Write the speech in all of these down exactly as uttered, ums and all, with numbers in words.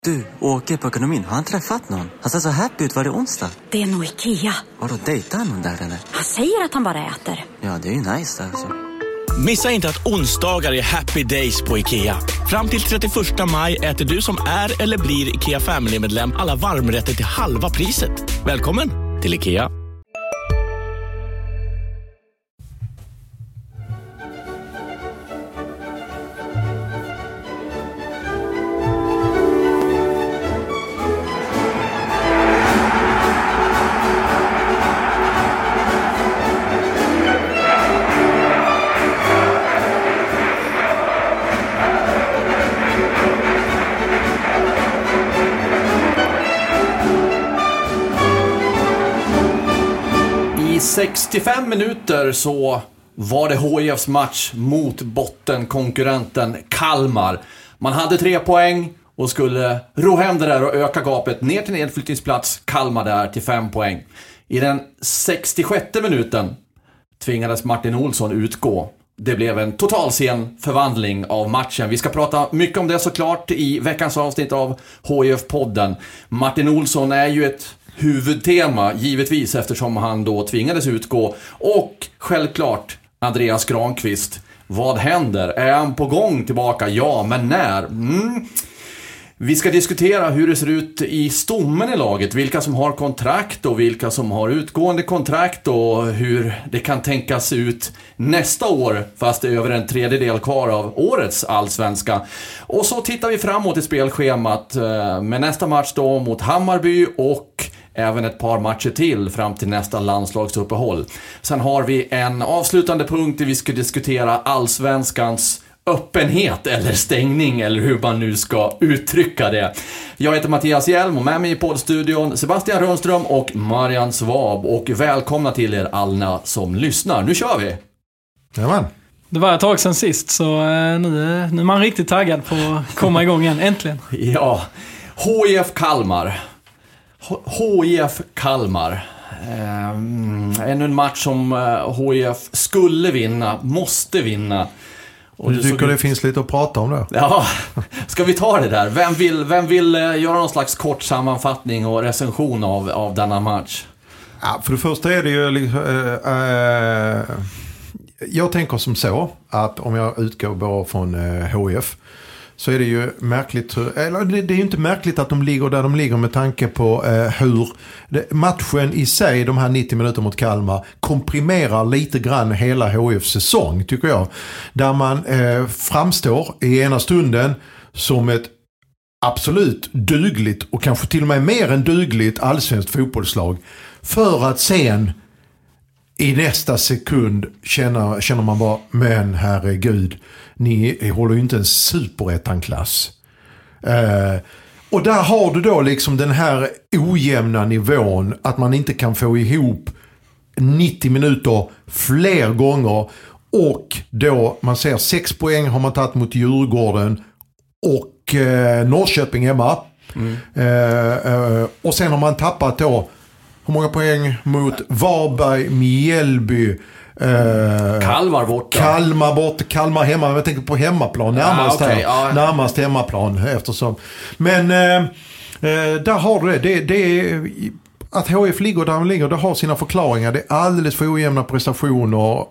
Du, åker på ekonomin. Har han träffat någon? Han ser så happy ut. Var det onsdag? Det är nog Ikea. Har du dejtat någon där eller? Han säger att han bara äter. Ja, det är ju nice alltså. Missa inte att onsdagar är happy days på Ikea. Fram till trettioförsta maj äter du som är eller blir Ikea Family-medlem alla varmrätter till halva priset. Välkommen till Ikea. sextiofem minuter så var det H I F:s match mot bottenkonkurrenten Kalmar. Man hade tre poäng och skulle ro hem det där och öka gapet ner till nedflyttningsplats Kalmar där till fem poäng. I den sextiosjätte minuten tvingades Martin Olsson utgå. Det blev en total sen förvandling av matchen. Vi ska prata mycket om det såklart i veckans avsnitt av H I F-podden. Martin Olsson är ju ett huvudtema givetvis eftersom han då tvingades utgå. Och självklart Andreas Granqvist. Vad händer? Är han på gång tillbaka? Ja, men när? Mm. Vi ska diskutera hur det ser ut i stommen i laget. Vilka som har kontrakt och vilka som har utgående kontrakt och hur det kan tänkas ut nästa år fast det är över en tredjedel kvar av årets allsvenska. Och så tittar vi framåt i spelschemat med nästa match då mot Hammarby och även ett par matcher till fram till nästa landslagsuppehåll. Sen har vi en avslutande punkt där vi ska diskutera allsvenskans öppenhet eller stängning eller hur man nu ska uttrycka det. Jag heter Mattias Hjelm och med mig i poddstudion Sebastian Rönnström och Marian Svab, och välkomna till er alla som lyssnar. Nu kör vi! Jajamän. Det var ett tag sedan sist så nu, nu är man riktigt taggad på att komma igång igen, äntligen. Ja, H I F Kalmar. H I F Kalmar. Um, ännu en match som H I F skulle vinna, måste vinna. Och du tycker det finns lite att prata om det? Ja, ska vi ta det där? Vem vill, vem vill göra någon slags kort sammanfattning och recension av, av denna match? Ja, för det första är det ju liksom, äh, äh, jag tänker som så att om jag utgår bara från äh, H I F så är det ju märkligt, eller det är ju inte märkligt att de ligger där de ligger med tanke på eh, hur det, matchen i sig, de här nittio minuter mot Kalmar, komprimerar lite grann hela H I Fs säsong tycker jag. Där man eh, framstår i ena stunden som ett absolut dugligt och kanske till och med mer än dugligt allsvenskt fotbollslag, för att sen i nästa sekund känner, känner man bara, men herregud, ni håller ju inte en superettan-klass. Eh, och där har du då liksom den här ojämna nivån att man inte kan få ihop nittio minuter fler gånger, och då man ser sex poäng har man tagit mot Djurgården och eh, Norrköping hemma. Mm. Eh, eh, och sen har man tappat då hur många poäng mot Varberg, Mjällby, eh, Kalmar borta. Kalmar borta, Kalmar hemma. Jag tänker på hemmaplan, närmast, ah, okay, här, ja. närmast hemmaplan eftersom. Men eh, eh, där har du det. det, det är, att H F ligger där de ligger, det har sina förklaringar. Det är alldeles för ojämna prestationer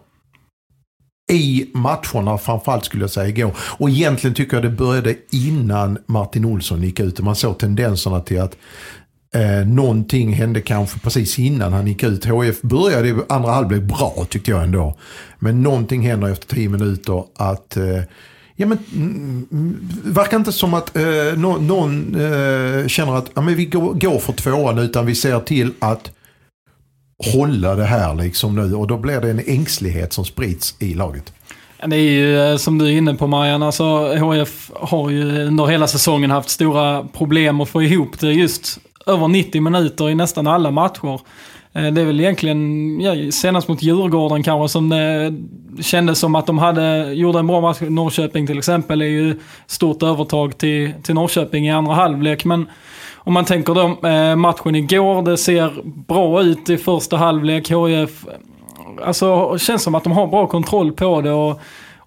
i matcherna, framförallt skulle jag säga igår. Och egentligen tycker jag det började innan Martin Olsson gick ut. Man såg tendenserna till att Eh, någonting hände kanske precis innan han gick ut. H F började i andra halvlek bra tyckte jag ändå. Men någonting händer efter tio minuter att eh, ja men mm, verkar inte som att eh, no, någon eh, känner att ja, men vi går, går för tvåan, utan vi ser till att hålla det här liksom nu, och då blir det en ängslighet som sprids i laget. Det är ju som du är inne på, Marianne, alltså H F har ju under hela säsongen haft stora problem att få ihop det just över nittio minuter i nästan alla matcher. Det är väl egentligen ja, senast mot Djurgården kanske som det kändes som att de hade gjort en bra match. Norrköping till exempel är ju stort övertag till, till Norrköping i andra halvlek, men om man tänker då matchen igår, det ser bra ut i första halvlek. H F alltså känns som att de har bra kontroll på det, och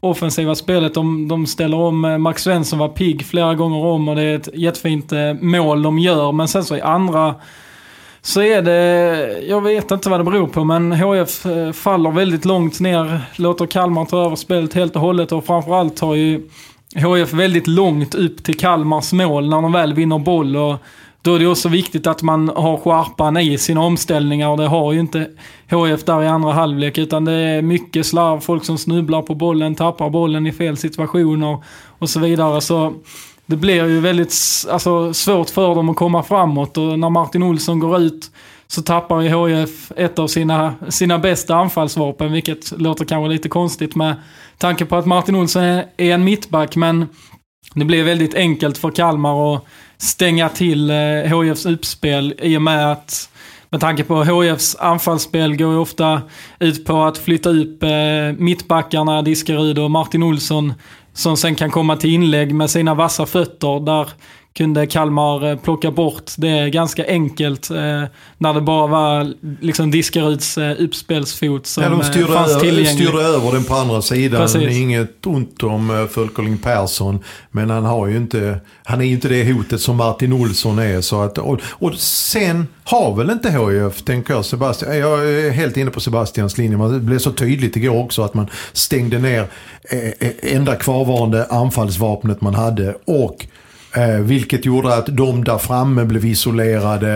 offensiva spelet. De, de ställer om, Max Svensson var pigg flera gånger om och det är ett jättefint mål de gör. Men sen så i andra så är det, jag vet inte vad det beror på, men H F faller väldigt långt ner, låter Kalmar ta över spelet helt och hållet, och framförallt har ju H F väldigt långt upp till Kalmars mål när de väl vinner boll, och då är det också viktigt att man har skärpan i sina omställningar, och det har ju inte H F där i andra halvlek, utan det är mycket slarv, folk som snubblar på bollen, tappar bollen i fel situationer och så vidare. Så det blir ju väldigt alltså, svårt för dem att komma framåt, och när Martin Olsson går ut så tappar ju H F ett av sina, sina bästa anfallsvapen, vilket låter kanske lite konstigt med tanke på att Martin Olsson är en mittback, men det blir väldigt enkelt för Kalmar att stänga till H Fs uppspel i och med att, med tanke på H Fs anfallsspel går ju ofta ut på att flytta upp mittbackarna Diskerud och Martin Olsson, som sen kan komma till inlägg med sina vassa fötter. Där kunde Kalmar plocka bort det ganska enkelt eh, när det bara var liksom Diskeruds eh, uppspelsfot som ja, de styrde, fanns tillgänglig. styrde över den på andra sidan. Precis. Det är inget ont om uh, Fölkerling Persson, men han har ju inte, han är ju inte det hotet som Martin Olsson är. Så att, och, och sen har väl inte H F, tänker jag, Sebastian. Jag är helt inne på Sebastians linje. Det blev så tydligt igår också att man stängde ner eh, enda kvarvarande anfallsvapnet man hade, och Eh, vilket gjorde att de där framme blev isolerade.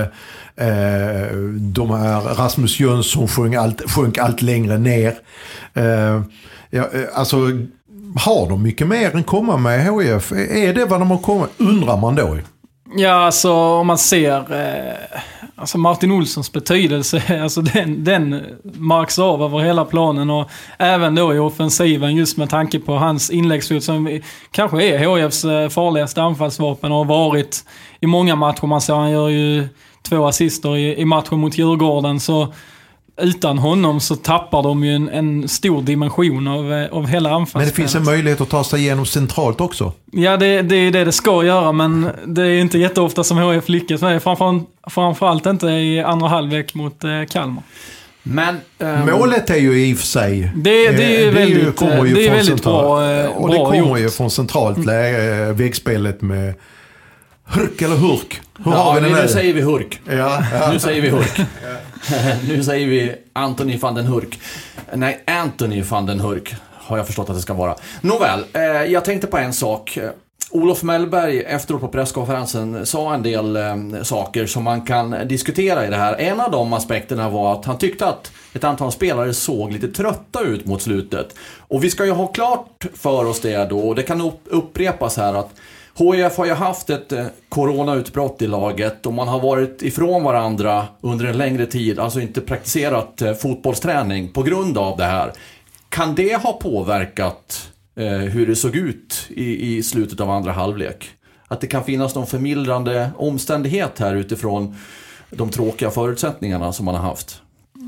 Eh, de här Rasmus Jönsson sjönk allt, sjönk allt längre ner. Eh, ja, alltså, har de mycket mer än komma med H F? Är det vad de har kommit? Undrar man då. Ja, alltså om man ser eh, alltså Martin Olssons betydelse, alltså den, den marks av över hela planen, och även då i offensiven, just med tanke på hans inläggsfot som kanske är H Fs farligaste anfallsvapen och har varit i många matcher. Man ser han gör ju två assister i, i matchen mot Djurgården, så utan honom så tappar de ju en, en stor dimension av, av hela anfallsspelet. Men det finns en möjlighet att ta sig igenom centralt också. Ja, det, det är det det ska göra, men det är inte jätteofta som H F lyckas med det. Framför, framförallt inte i andra halvlek mot eh, Kalmar. Men um... målet är ju i och för sig det, det är det väldigt, ju, kommer ju det är väldigt central, bra, eh, och det bra kommer gjort. ju från centralt läge, vägspelet med Hurk eller Hurk. Hur ja, har vi den nu här? säger vi Hurk. Ja, ja. Nu säger vi Hurk. Nu säger vi Anthony van den Hurk. Nej, Anthony van den Hurk har jag förstått att det ska vara. Nåväl, eh, jag tänkte på en sak. Olof Mellberg efteråt på presskonferensen sa en del eh, saker som man kan diskutera i det här. En av de aspekterna var att han tyckte att ett antal spelare såg lite trötta ut mot slutet. Och vi ska ju ha klart för oss det då, och det kan upprepas här, att H F har ju haft ett eh, coronautbrott i laget, och man har varit ifrån varandra under en längre tid, alltså inte praktiserat eh, fotbollsträning på grund av det här. Kan det ha påverkat eh, hur det såg ut i, i slutet av andra halvlek? Att det kan finnas någon förmildrande omständighet här utifrån de tråkiga förutsättningarna som man har haft?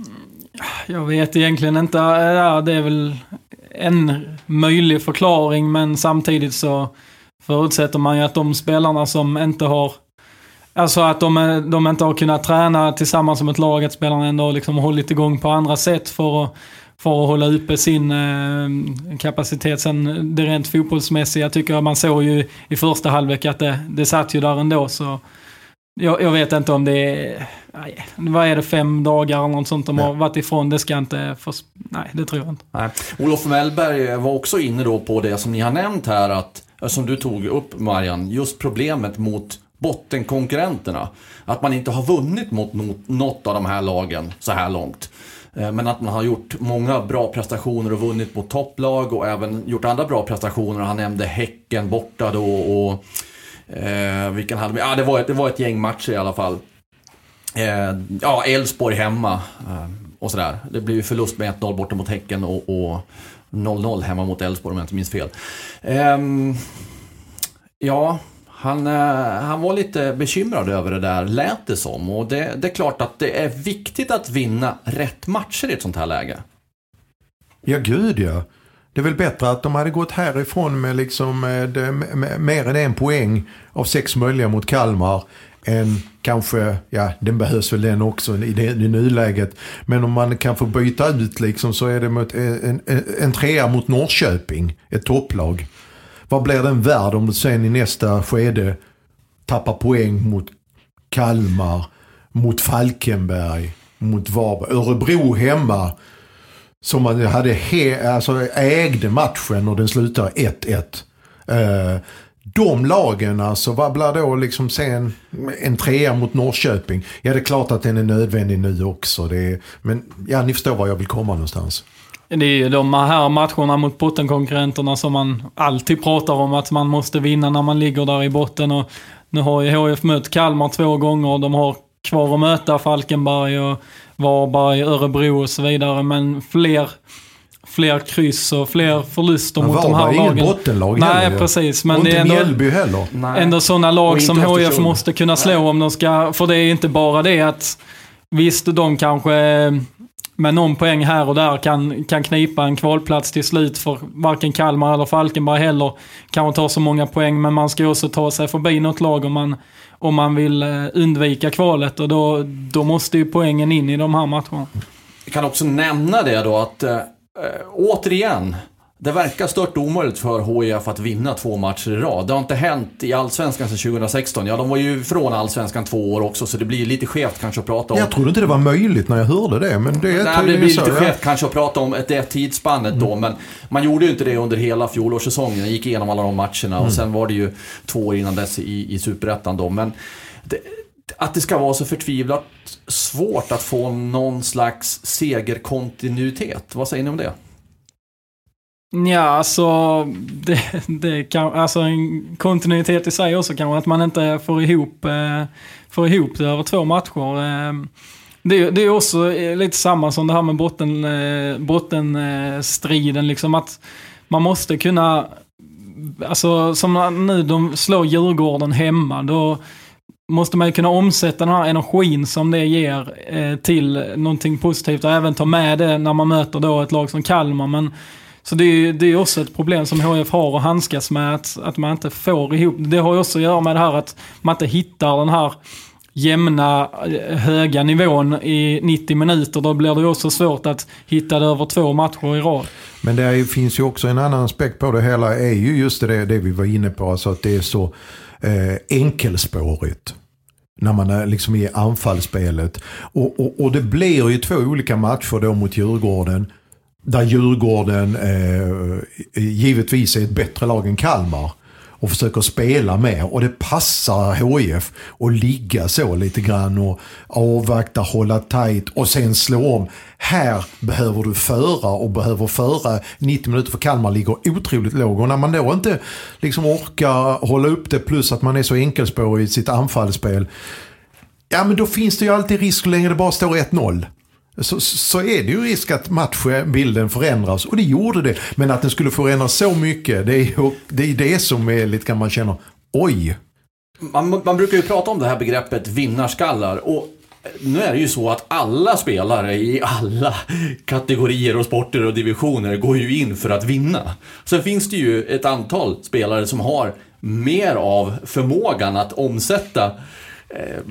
Jag vet egentligen inte. Ja, det är väl en möjlig förklaring, men samtidigt så förutsätter man ju att de spelarna som inte har, alltså att de, de inte har kunnat träna tillsammans som ett lag, att spelarna ändå liksom har hållit igång på andra sätt för att, för att hålla uppe sin eh, kapacitet. Sen det rent fotbollsmässiga, jag tycker man såg ju i första halvlek att det, det satt ju där ändå, så jag, jag vet inte om det är, nej, vad är det, fem dagar eller något sånt de har varit ifrån, det ska inte för, nej, det tror jag inte. Nej. Olof Mellberg var också inne då på det som ni har nämnt här, att som du tog upp, Marian, just problemet mot bottenkonkurrenterna. Att man inte har vunnit mot något av de här lagen så här långt. Men att man har gjort många bra prestationer och vunnit mot topplag, och även gjort andra bra prestationer. Han nämnde Häcken borta då, och eh, vilken halv... ja, det var ett, det var ett gäng matcher i alla fall. Eh, ja, Elfsborg hemma eh, och sådär. Det blev ju förlust med ett noll borta mot Häcken och... och noll noll hemma mot Elfsborg om jag inte minns fel. Um, ja, han, uh, han var lite bekymrad över det där, lät det som. Och det, det är klart att det är viktigt att vinna rätt matcher i ett sånt här läge. Ja, gud ja. Det är väl bättre att de hade gått härifrån med, liksom, med, med mer än en poäng av sex möjliga mot Kalmar, en kanske, ja den behövs väl den också i, det, i nuläget. Men om man kan få byta ut liksom, så är det mot en, en, en trea mot Norrköping, ett topplag. Vad blir den värd om du sen i nästa skede tappar poäng mot Kalmar, mot Falkenberg, mot Varberg, Örebro hemma, som man hade he, alltså ägde matchen och den slutar ett ett. Uh, de lagen, alltså, vad blir då liksom sen en trea mot Norrköping? Ja, det är klart att den är nödvändig nu också. Det är, men ja, ni förstår var jag vill komma någonstans. Det är ju de här matcherna mot bottenkonkurrenterna som man alltid pratar om att man måste vinna när man ligger där i botten. Och nu har ju H I F mött Kalmar två gånger och de har kvar att möta Falkenberg och Varberg, Örebro och så vidare. Men fler, fler kryss och fler förluster men mot de här lagen. Varberg är ingen bottenlag Nej, heller. precis. Men och det är inte ändå, Mjällby heller. ändå sådana lag som H I F måste kunna slå. Nej. Om de ska. För det är inte bara det att visst, de kanske med någon poäng här och där kan, kan knipa en kvalplats till slut, för varken Kalmar eller Falkenberg heller kan man ta så många poäng, men man ska också ta sig förbi något lag om man, om man vill undvika kvalet, och då, då måste ju poängen in i de här matcherna. Jag kan också nämna det då att äh, återigen, det verkar stört omöjligt för H I F att vinna två matcher i rad. Det har inte hänt i Allsvenskan sedan tjugohundrasexton. Ja, de var ju från Allsvenskan två år också, så det blir lite skevt kanske att prata om. Jag trodde inte det var möjligt när jag hörde det, men det, Nej, det blir lite så, skevt ja. kanske att prata om det tidsspannet mm. då, men man gjorde ju inte det under hela fjolårssäsongen. Jag gick igenom alla de matcherna mm. och sen var det ju två år innan dess i, i Superettan då, men det, att det ska vara så förtvivlat svårt att få någon slags segerkontinuitet. Vad säger ni om det? Ja, alltså, det, det kan, alltså en kontinuitet i sig också kanske, att man inte får ihop, eh, får ihop det över två matcher. Eh, det, det är också lite samma som det här med botten, eh, bottenstriden, liksom, att man måste kunna, alltså som nu de slår Djurgården hemma, då måste man ju kunna omsätta den här energin som det ger eh, till någonting positivt, och även ta med det när man möter då ett lag som Kalmar. Men så det är, det är också ett problem som H I F har att handskas med, att, att man inte får ihop. Det har ju också att göra med det här att man inte hittar den här jämna, höga nivån i nittio minuter. Då blir det också svårt att hitta det över två matcher i rad. Men det är, finns ju också en annan aspekt på det hela, är ju just det, det vi var inne på, alltså att det är så eh, enkelspårigt när man är liksom i anfallsspelet. Och, och, och det blir ju två olika matcher då mot Djurgården, där Djurgården eh, givetvis är ett bättre lag än Kalmar och försöker spela mer, och det passar H I F att ligga så lite grann och avvakta, hålla tajt och sen slå om. Här behöver du föra och behöver föra nittio minuter, för Kalmar ligger otroligt låg, och när man då inte liksom orkar hålla upp det, plus att man är så enkelspårig i sitt anfallsspel, ja men då finns det ju alltid risk så länge det bara står ett noll. Så, så är det ju risk att matchbilden förändras, och det gjorde det. Men att den skulle förändras så mycket, det är ju, det är det som är lite, kan man känna, oj. Man, man brukar ju prata om det här begreppet vinnarskallar, och nu är det ju så att alla spelare i alla kategorier och sporter och divisioner går ju in för att vinna. Sen finns det ju ett antal spelare som har mer av förmågan att omsätta eh,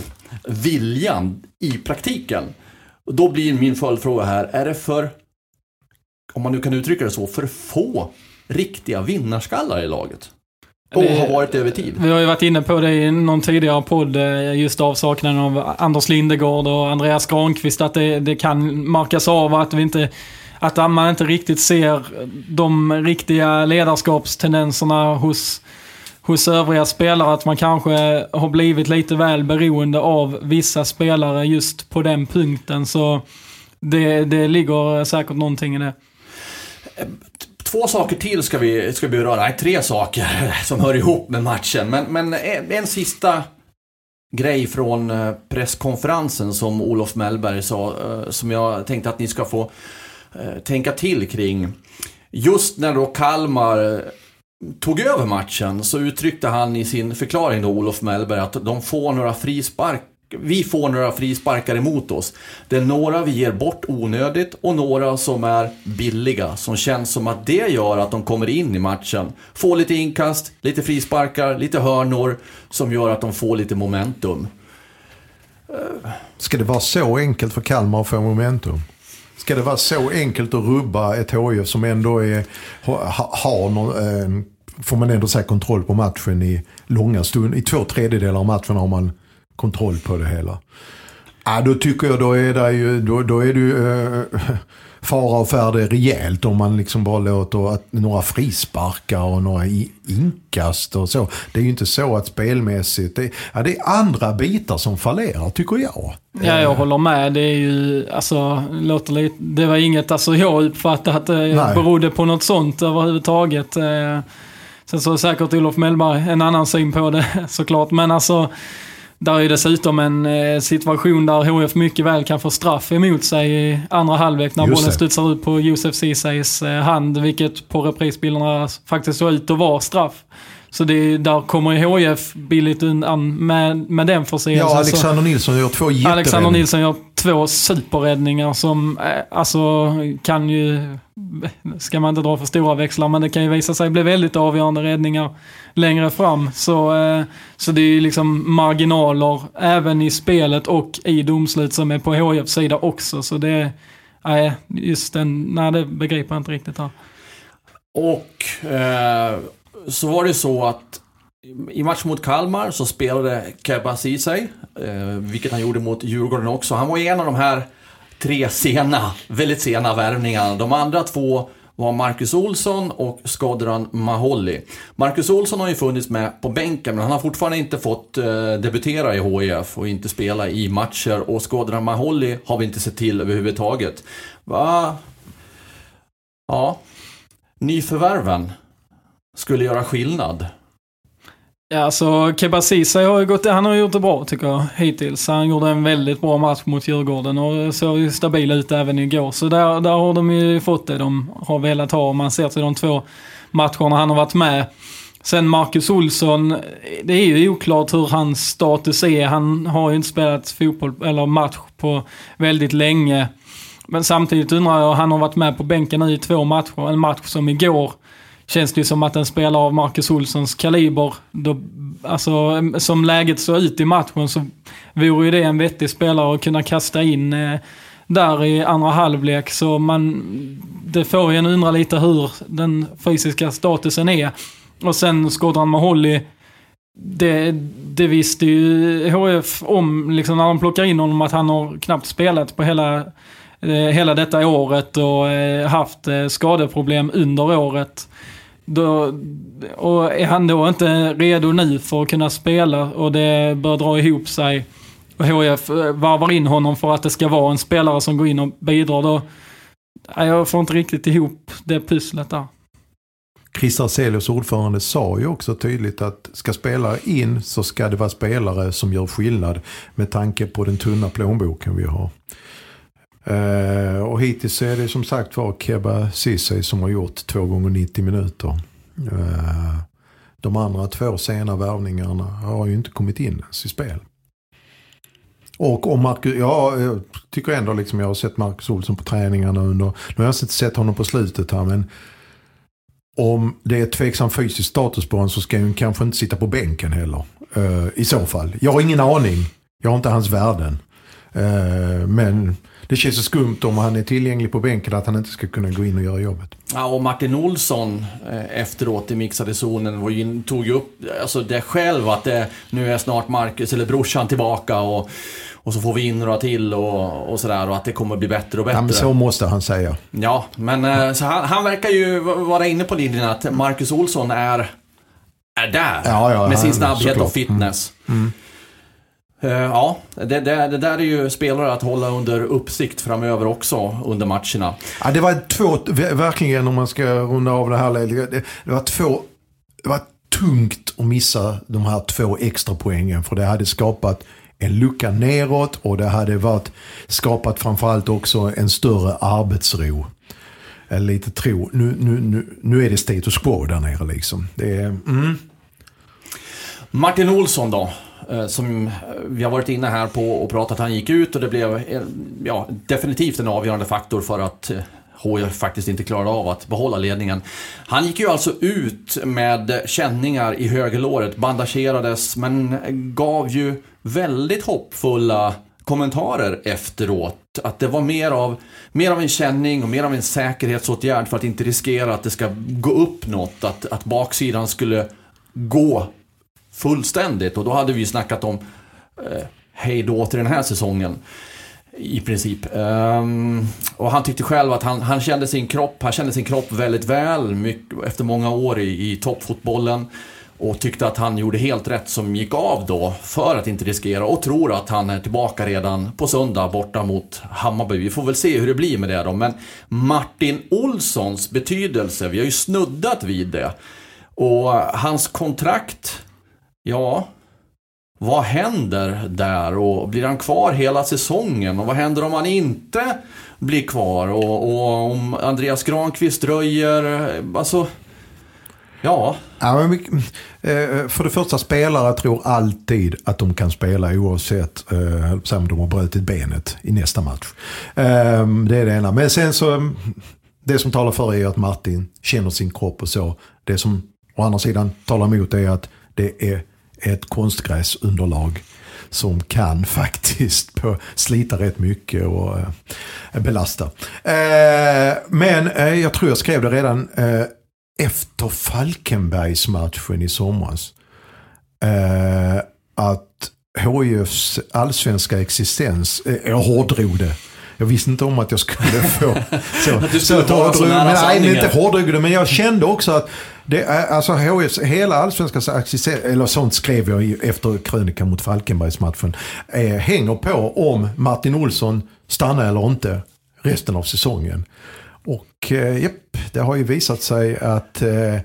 viljan i praktiken. Och då blir min följdfråga här, är det för, om man nu kan uttrycka det så, för få riktiga vinnarskallar i laget? Och har varit över tid. Vi har ju varit inne på det i någon tidigare podd, just avsaknaden av Anders Lindegård och Andreas Granqvist, att det, det kan markas av att vi inte, att man inte riktigt ser de riktiga ledarskapstendenserna hos hos övriga spelare, att man kanske har blivit lite väl beroende av vissa spelare just på den punkten, så det, det ligger säkert någonting i det. Två saker till ska vi, ska vi beröra, nej, tre saker som hör ihop med matchen, men, men en, en sista grej från presskonferensen som Olof Mellberg sa, som jag tänkte att ni ska få tänka till kring. Just när då Kalmar tog över matchen så uttryckte han i sin förklaring då, Olof Mellberg, att de får några frispark vi får några frisparkar emot oss. Det är några vi ger bort onödigt och några som är billiga, som känns som att det gör att de kommer in i matchen. Får lite inkast, lite frisparkar, lite hörnor som gör att de får lite momentum. Ska det vara så enkelt för Kalmar att få momentum? Ska det vara så enkelt att rubba ett H I F som ändå är, ha, har någon, får man ändå säga kontroll på matchen i långa stund, i två tredjedelar av matchen har man kontroll på det hela. Ja, då tycker jag då är det ju då, då är det ju äh, fara och färde rejält om man liksom bara låter att några frisparkar och några inkast och så. Det är ju inte så att spelmässigt det, ja, det är andra bitar som fallerar, tycker jag. Ja, jag håller med. Det är ju alltså låter lite, det var inget alltså jag uppfattade att det Nej. berodde på något sånt överhuvudtaget. Sen så säkert Olof Mellberg en annan syn på det såklart, men alltså där är ju dessutom en eh, situation där H F mycket väl kan få straff emot sig i andra halvlek när bollen studsar ut på Josef Ceesais eh, hand, vilket på reprisbilderna faktiskt såg ut att vara straff. Så det, där kommer H F billigt undan med, med den förseelsen. Ja, Alexander Nilsson gör två jätteräddningar. Alexander Nilsson gör två superräddningar som eh, alltså kan ju, ska man inte dra för stora växlar, men det kan ju visa sig bli väldigt avgörande räddningar längre fram. Så, eh, så det är ju liksom marginaler även i spelet och i domslut som är på H F:s sida också. Så det är eh, just den, nej det begriper jag inte riktigt här. Och eh, så var det så att i match mot Kalmar så spelade Keba Ceesay, eh, vilket han gjorde mot Djurgården också. Han var en av de här tre sena, väldigt sena värvningarna. De andra två var Marcus Olsson och Skodran Maholli. Marcus Olsson har ju funnits med på bänken, men han har fortfarande inte fått eh, debutera i H I F och inte spela i matcher. Och Skodran Maholli har vi inte sett till överhuvudtaget. Va? Ja, nyförvärven skulle göra skillnad. Ja, alltså Keba Ceesay har ju gått, han har gjort det bra tycker jag hittills. Han gjorde en väldigt bra match mot Djurgården och såg ju stabil ut även igår. Så där, där har de ju fått det de har velat ha, om man ser till de två matcherna han har varit med. Sen Marcus Olsson, det är ju oklart hur hans status är. Han har ju inte spelat fotboll eller match på väldigt länge. Men samtidigt undrar jag, han har varit med på bänken i två matcher. En match som igår känns det ju som att en spelare av Marcus Olssons kaliber, då, alltså, som läget så ut i matchen, så vore ju det en vettig spelare att kunna kasta in eh, där i andra halvlek. Så man, det får ju en undra lite hur den fysiska statusen är. Och sen Skodran Maholli, det, det visste ju H F om liksom, när de plockar in honom, att han har knappt spelat på hela, eh, hela detta året och eh, haft eh, skadeproblem under året. Då, och är han då inte redo nu för att kunna spela och det bör dra ihop sig och H F varvar in honom för att det ska vara en spelare som går in och bidrar, då jag får inte riktigt ihop det pusslet där. Christer Celius, ordförande, sa ju också tydligt att ska spelare in så ska det vara spelare som gör skillnad med tanke på den tunna plånboken vi har. Uh, och hittills är det som sagt var Keba Ceesay som har gjort två gånger nittio minuter. Uh, de andra två sena värvningarna har ju inte kommit in ens i spel. Och om Marcus, ja, jag tycker ändå liksom jag har sett Marcus Olsson på träningarna under, nu har jag inte sett honom på slutet här, men om det är tveksam fysisk status på honom så ska han kanske inte sitta på bänken heller. Uh, I så fall. Jag har ingen aning. Jag har inte hans värden. Uh, men det känns så skumt om han är tillgänglig på bänken att han inte ska kunna gå in och göra jobbet. Ja, och Martin Olsson eh, efteråt i mixade zonen var ju, tog ju upp alltså det själv att det, nu är snart Marcus eller brorsan tillbaka och, och så får vi in några till och, och sådär, och att det kommer bli bättre och bättre. Ja, men så måste han säga. Ja, men eh, så han, han verkar ju vara inne på linjen att Marcus Olsson är, är där ja, ja, med sin han, snabbhet såklart. Och fitness. Mm. Mm. Ja, det, det, det där är ju spelare att hålla under uppsikt framöver också under matcherna. Ja, det var två, verkligen om man ska runda av det här, det, det var två, det var tungt att missa de här två extra poängen, för det hade skapat en lucka neråt och det hade varit skapat framförallt också en större arbetsro. Lite tro, nu, nu, nu, nu är det status quo där nere liksom. Det är, mm. Martin Olsson då. som vi har varit inne här på och pratat, han gick ut och det blev ja, definitivt en avgörande faktor för att H I F faktiskt inte klarade av att behålla ledningen. Han gick ju alltså ut med känningar i högerlåret, bandagerades, men gav ju väldigt hoppfulla kommentarer efteråt. Att det var mer av, mer av en känning och mer av en säkerhetsåtgärd för att inte riskera att det ska gå upp något, att, att baksidan skulle gå fullständigt. Och då hade vi ju snackat om eh, hej då till den här säsongen i princip. Um, och han tyckte själv att han, han kände sin kropp han kände sin kropp väldigt väl mycket, efter många år i, i toppfotbollen, och tyckte att han gjorde helt rätt som gick av då för att inte riskera, och tror att han är tillbaka redan på söndag borta mot Hammarby. Vi får väl se hur det blir med det då. Men Martin Olssons betydelse, vi har ju snuddat vid det, och hans kontrakt, ja, vad händer där, och blir han kvar hela säsongen, och vad händer om han inte blir kvar, och, och om Andreas Granqvist dröjer, alltså ja. Ja, men, för det första, spelare tror alltid att de kan spela oavsett eh, om de har brutit benet i nästa match. Eh, det är det ena. Men sen så, det som talar för är att Martin känner sin kropp och så. Det som å andra sidan talar emot är att det är ett konstgräsunderlag som kan faktiskt på, slita rätt mycket och eh, belasta. Eh, men eh, jag tror jag skrev det redan eh, efter Falkenbergs matchen i somras. Eh, att H I F:s allsvenska existens, eh, jag hårdrog det. Jag visste inte om att jag skulle få så, att du skulle så, vara så nära men, nej, sanningen. inte hårdrog det, men jag kände också att det är, alltså H I F:s hela allsvenska existens, eller sånt skrev jag i, efter krönikan mot Falkenbergs matchen, eh, hänger på om Martin Olsson stannar eller inte resten av säsongen. Och eh, japp, det har ju visat sig att eh,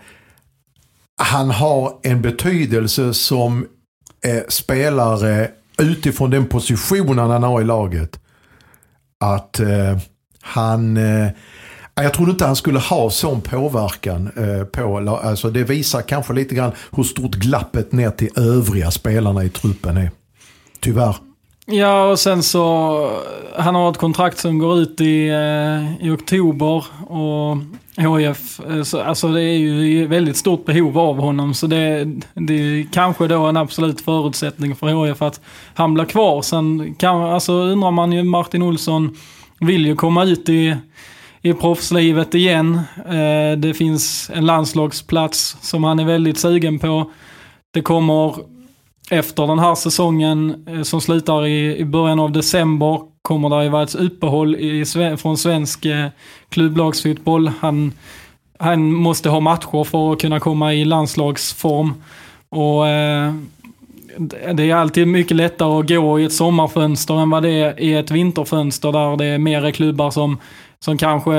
han har en betydelse som eh, spelare utifrån den positionen han har i laget. Att eh, han eh, jag trodde inte han skulle ha sån påverkan eh, på, alltså det visar kanske lite grann hur stort glappet ner till övriga spelarna i truppen är. Tyvärr. Ja, och sen så han har ett kontrakt som går ut i, eh, i oktober, och H I F, så, alltså det är ju väldigt stort behov av honom, så det, det är kanske då en absolut förutsättning för H I F att han blir kvar. Sen kan, alltså undrar man ju, Martin Olsson vill ju komma ut i, i proffslivet igen. Eh, det finns en landslagsplats som han är väldigt sugen på. Det kommer efter den här säsongen eh, som slutar i, i början av december, kommer det ju vara ett uppehåll i, från svensk eh, klubblagsfotboll. Han, han måste ha matcher för att kunna komma i landslagsform. Och eh, det är alltid mycket lättare att gå i ett sommarfönster än vad det är i ett vinterfönster, där det är mer klubbar som, som kanske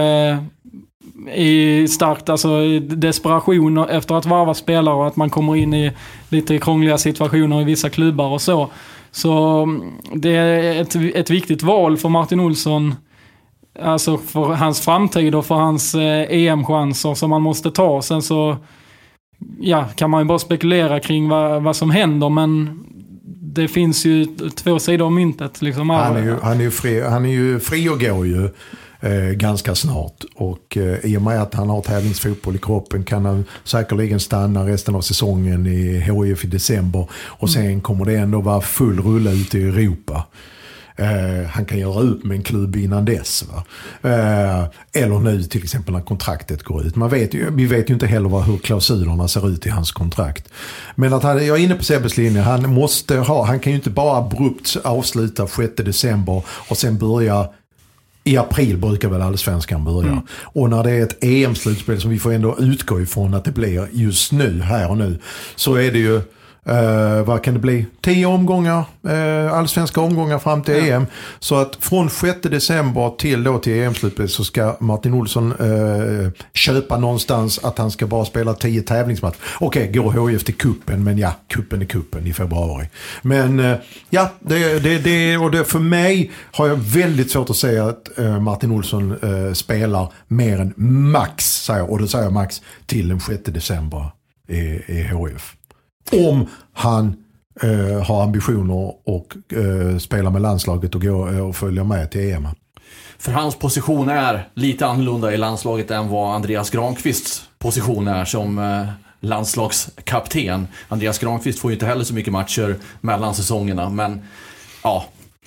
är starkt, alltså desperation efter att varva spelare, och att man kommer in i lite krångliga situationer i vissa klubbar och så. Så det är ett, ett viktigt val för Martin Olsson, alltså för hans framtid och för hans eh, E M-chanser som man måste ta. Sen så ja, kan man ju bara spekulera kring vad, vad som händer, men det finns ju två sidor av myntet. Liksom. Han är ju, han är ju, fri, han är ju fri och går ju eh, ganska snart, och eh, i och med att han har tävlingsfotboll i kroppen kan han säkerligen stanna resten av säsongen i H I F i december, och sen mm. kommer det ändå vara full rulle ute i Europa. Eh, han kan göra upp med en klubb innan dess, va? Eh, eller nu till exempel när kontraktet går ut. Man vet ju, vi vet ju inte heller vad, hur klausulerna ser ut i hans kontrakt. Men att han, jag är inne på Sebbes linje, han måste ha, han kan ju inte bara abrupt avsluta sjätte december och sen börja i april, brukar väl allsvenskan börja. Mm. Och när det är ett E M-slutspel som vi får ändå utgå ifrån att det blir just nu, här och nu, så är det ju Uh, vad kan det bli? Tio omgångar, uh, allsvenska omgångar fram till ja. E M. Så att från sjätte december till då till E M-slutet så ska Martin Olsson uh, köpa någonstans att han ska bara spela tio tävlingsmatcher. Okej, okay, går H I F till kuppen, men ja, kuppen är kuppen i februari. Men uh, ja, det, det, det, och det, för mig har jag väldigt svårt att säga att uh, Martin Olsson uh, spelar mer än max, säger, och då säger jag max till den sjätte december i, i H I F. Om han eh, har ambitioner och eh, spela med landslaget och gå och följa med till E M. För hans position är lite annorlunda i landslaget än vad Andreas Granqvists position är som eh, landslagskapten. Andreas Granqvist får ju inte heller så mycket matcher mellan säsongerna, men ja,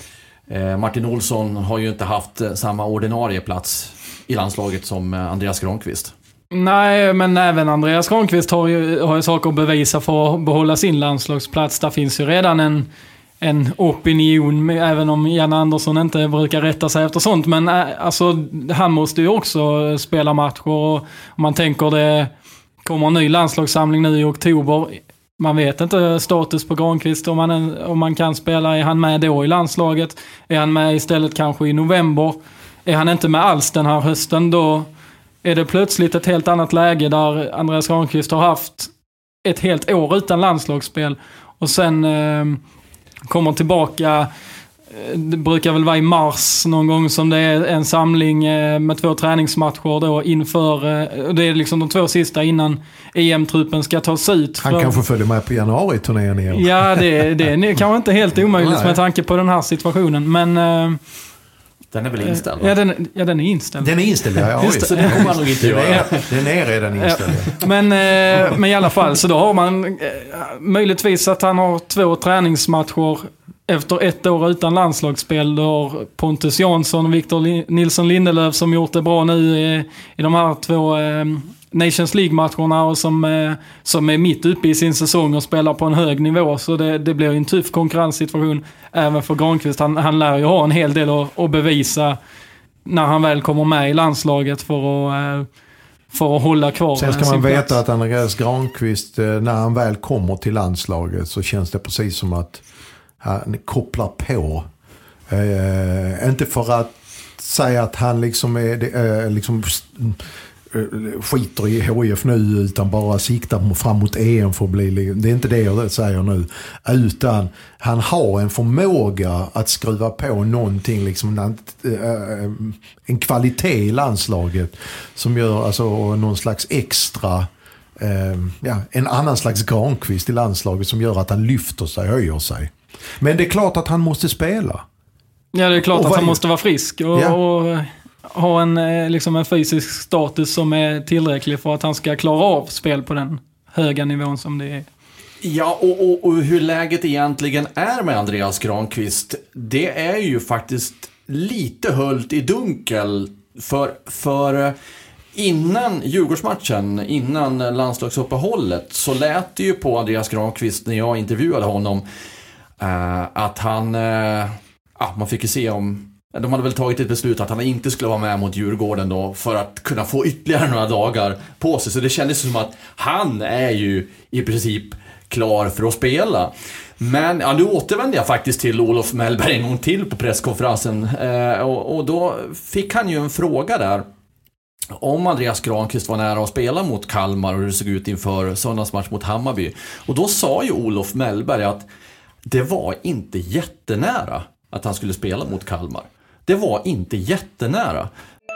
eh, Martin Olsson har ju inte haft eh, samma ordinarie plats i landslaget som eh, Andreas Granqvist. Nej, men även Andreas Granqvist har ju, har ju saker att bevisa för att behålla sin landslagsplats. Där finns ju redan en, en opinion, även om Jan Andersson inte brukar rätta sig efter sånt. Men äh, alltså, han måste ju också spela matcher. Och om man tänker det kommer en ny landslagssamling nu i oktober. Man vet inte status på Granqvist. Om man, om man kan spela, är han med då i landslaget? Är han med istället kanske i november? Är han inte med alls den här hösten, då är det plötsligt ett helt annat läge där Andreas Granqvist har haft ett helt år utan landslagsspel och sen eh, kommer tillbaka. Det brukar väl vara i mars någon gång som det är en samling eh, med två träningsmatcher då inför, eh, det är liksom de två sista innan E M-truppen ska tas ut. Han för... kanske följer med på januari-turnén i år. Ja, det, det är kanske inte helt omöjligt med tanke på den här situationen, men... Eh, Den är väl inställd? Ja, den, ja, den är inställd. Den är inställd, ja. ja Just så det kommer man nog inte göra. Den är redan inställd. Ja, men, eh, men i alla fall, så då har man eh, möjligtvis att han har två träningsmatcher efter ett år utan landslagsspel. Då har Pontus Jansson och Victor Nilsson Lindelöf som gjort det bra nu i, i de här två eh, Nations League-matcherna och som, eh, som är mitt uppe i sin säsong och spelar på en hög nivå. Så det, det blir en tuff konkurrenssituation även för Granqvist. Han, han lär ju ha en hel del att, att bevisa när han väl kommer med i landslaget för att, eh, för att hålla kvar. Sen ska man veta plats. att Andreas Granqvist, när han väl kommer till landslaget så känns det precis som att han kopplar på. Eh, inte för att säga att han liksom är... Eh, liksom, skiter i H I F nu utan bara siktar fram mot E M för att bli, det är inte det jag säger nu, utan han har en förmåga att skruva på någonting liksom, en kvalitet i landslaget som gör alltså någon slags extra ja, en annan slags Granqvist i landslaget som gör att han lyfter sig, höjer sig. Men det är klart att han måste spela. Ja, det är klart och att han är... måste vara frisk och, ja. och ha en, liksom en fysisk status som är tillräcklig för att han ska klara av spel på den höga nivån som det är. Ja, och, och, och hur läget egentligen är med Andreas Granqvist, det är ju faktiskt lite höljt i dunkel. För, för innan Djurgårdsmatchen, innan landslagsuppehållet, så lät det ju på Andreas Granqvist när jag intervjuade honom uh, att han, uh, uh, man fick ju se om de hade väl tagit ett beslut att han inte skulle vara med mot Djurgården då för att kunna få ytterligare några dagar på sig. Så det kändes som att han är ju i princip klar för att spela. Men ja, nu återvände jag faktiskt till Olof Mellberg en gång till på presskonferensen. Eh, och, och då fick han ju en fråga där om Andreas Granqvist var nära att spela mot Kalmar och hur det såg ut inför söndagsmatch mot Hammarby. Och då sa ju Olof Mellberg att det var inte jättenära att han skulle spela mot Kalmar. Det var inte jättenära.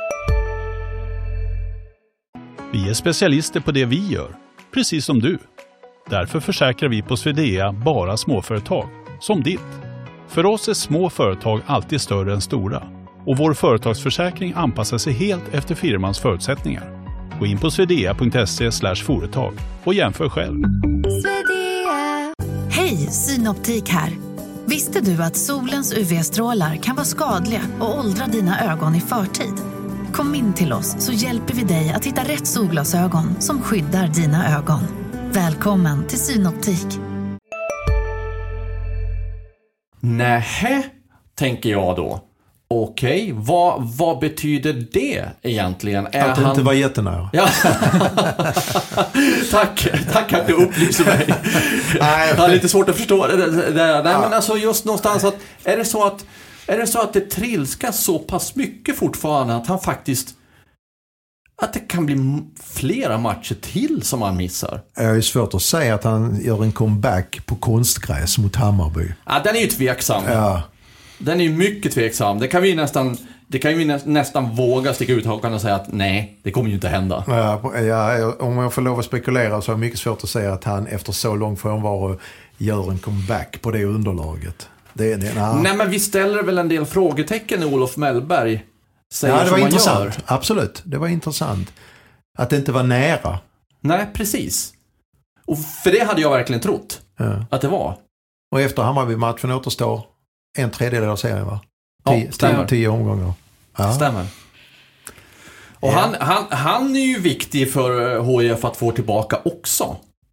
Vi är specialister på det vi gör, precis som du. Därför försäkrar vi på Swedea bara småföretag, som ditt. För oss är små företag alltid större än stora. Och vår företagsförsäkring anpassar sig helt efter firmans förutsättningar. Gå in på swedea punkt se slash företag och jämför själv. Hej, Synoptik här. Visste du att solens U V-strålar kan vara skadliga och åldra dina ögon i förtid? Kom in till oss så hjälper vi dig att hitta rätt solglasögon som skyddar dina ögon. Välkommen till Synoptik. Nähä, tänker jag då. Okej, okay, vad, vad betyder det egentligen? Är att det han... inte var jättenära. Ja. tack, tack att du upplyser mig. Nej, jag har lite svårt att förstå det där. Nej, men alltså just någonstans att är det så att är det så att det trilskas så pass mycket fortfarande att han faktiskt att det kan bli flera matcher till som han missar. Det är svårt att säga att han gör en comeback på konstgräs mot Hammarby. Ja, den är ju tveksam. Ja. Den är ju mycket tveksam. Det kan vi nästan det kan vi nä, nästan våga sticka ut hakan och säga att nej, det kommer ju inte hända. Ja, ja, om jag får lov att spekulera så är det mycket svårt att säga att han efter så lång frånvaro gör en comeback på det underlaget. Det, det, nah. Nej, men vi ställer väl en del frågetecken när Olof Mellberg säger ja, det var som intressant. man gör. Absolut, det var intressant. Att det inte var nära. Nej, precis. Och för det hade jag verkligen trott Ja. att det var. Och efter Hammarby-matchen återstår en tredjedel av serien, va? Tio, Ja, stämmer. tio, tio omgångar. Ja. Stämmer. Och Ja. han, han, han är ju viktig för H I F att få tillbaka också.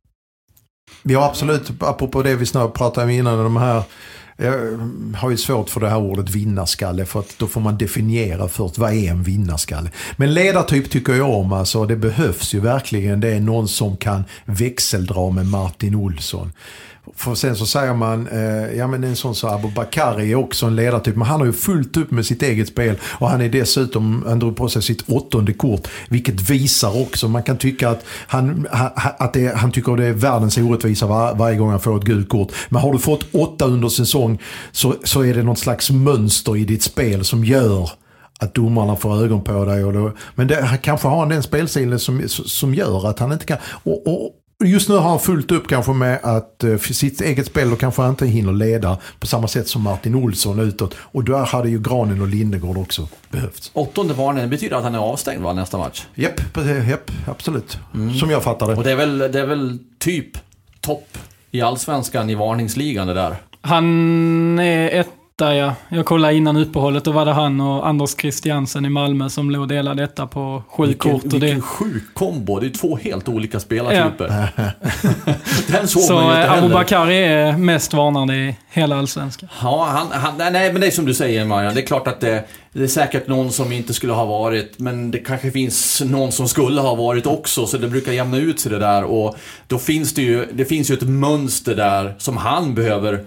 Ja, absolut. Apropå det vi snart pratade om innan, de här, jag har ju svårt för det här ordet vinnarskalle, för att då får man definiera först vad är en vinnarskalle. Men ledartyp tycker jag om, alltså det behövs ju verkligen. Det är någon som kan växeldra med Martin Olsson. För sen så säger man, eh, ja men en sån så Abubakari är också en ledartyp, men han har ju fullt upp med sitt eget spel och han är dessutom, han drog på sig sitt åttonde kort, vilket visar också, man kan tycka att han, ha, att det, han tycker det är världens orättvisa var, varje gång han får ett gult kort, men har du fått åtta under säsong så, så är det något slags mönster i ditt spel som gör att domarna får ögon på dig, och då, men det, han kanske har den spelstilen som, som gör att han inte kan, och, och just nu har han fullt upp kanske med att uh, för sitt eget spel och kanske inte hinner leda på samma sätt som Martin Olsson utåt. Och där hade ju Granen och Lindegård också behövt. Åttonde varningen betyder att han är avstängd, va, nästa match? Japp, japp, absolut. Mm. Som jag fattar det. Och det är väl, det är väl typ topp i allsvenskan i varningsligan det där. Han är etta, ja. Jag kollade innan uppehållet och var det han och Anders Christiansen i Malmö som låg delade detta på sju vilken, kort. Och vilken det... sjuk kombo. Det är två helt olika spelartyper. Ja. Den såg så man ju inte heller. Abubakari är mest varnande i hela allsvenskan. Ja, han, han, nej, men det är som du säger, Marian. Det är klart att det, det är säkert någon som inte skulle ha varit, men det kanske finns någon som skulle ha varit också, så det brukar jämna ut sig det där. Och då finns det ju, det finns ju ett mönster där som han behöver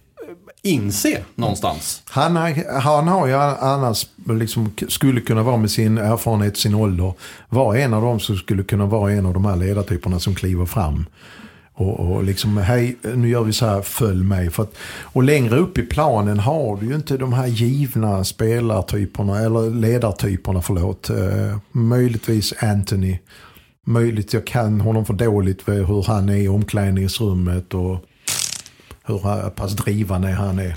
inse någonstans. Han, har, han har ju annars liksom, skulle kunna vara med sin erfarenhet, sin ålder, var en av dem som skulle kunna vara en av de här ledartyperna som kliver fram. Och, och liksom, hej, nu gör vi så här, följ mig. För att, och längre upp i planen har du ju inte de här givna spelartyperna, eller ledartyperna, förlåt. Eh, möjligtvis Anthony. Möjligt jag kan honom för dåligt med hur han är i omklädningsrummet och hur pass drivande han är.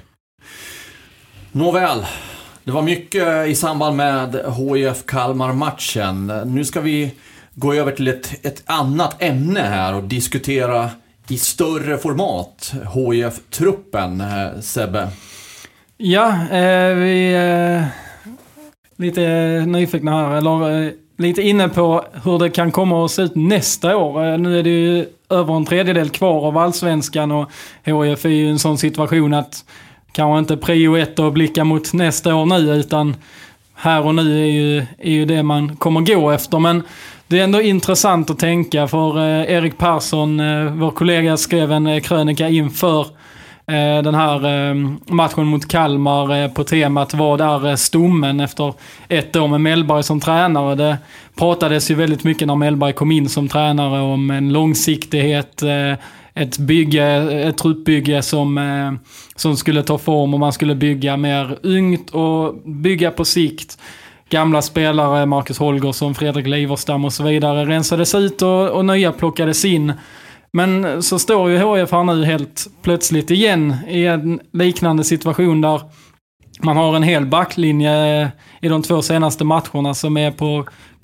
Nåväl, det var mycket i samband med H I F Kalmar-matchen. Nu ska vi gå över till ett, ett annat ämne här och diskutera i större format H I F-truppen, Sebbe. Ja, eh, vi är eh, lite nyfikna här, eller eh, lite inne på hur det kan komma att se ut nästa år. Eh, nu är det ju över en tredjedel kvar av allsvenskan och H I F är ju en sån situation att kanske inte prio ett och blicka mot nästa år nu, utan här och nu är ju, är ju det man kommer gå efter. Men det är ändå intressant att tänka, för eh, Erik Persson, eh, vår kollega, skrev en eh, krönika inför eh, den här eh, matchen mot Kalmar eh, på temat vad är eh, stommen efter ett år med Mellberg som tränare. Det pratades ju väldigt mycket när Mellberg kom in som tränare om en långsiktighet, eh, ett bygge, ett truppbygge som, eh, som skulle ta form, och man skulle bygga mer ungt och bygga på sikt. Gamla spelare, Marcus Holgersson, Fredrik Liverstam och så vidare rensades ut och, och nya plockades in. Men så står ju H I F här nu helt plötsligt igen i en liknande situation där man har en hel backlinje i de två senaste matcherna som är på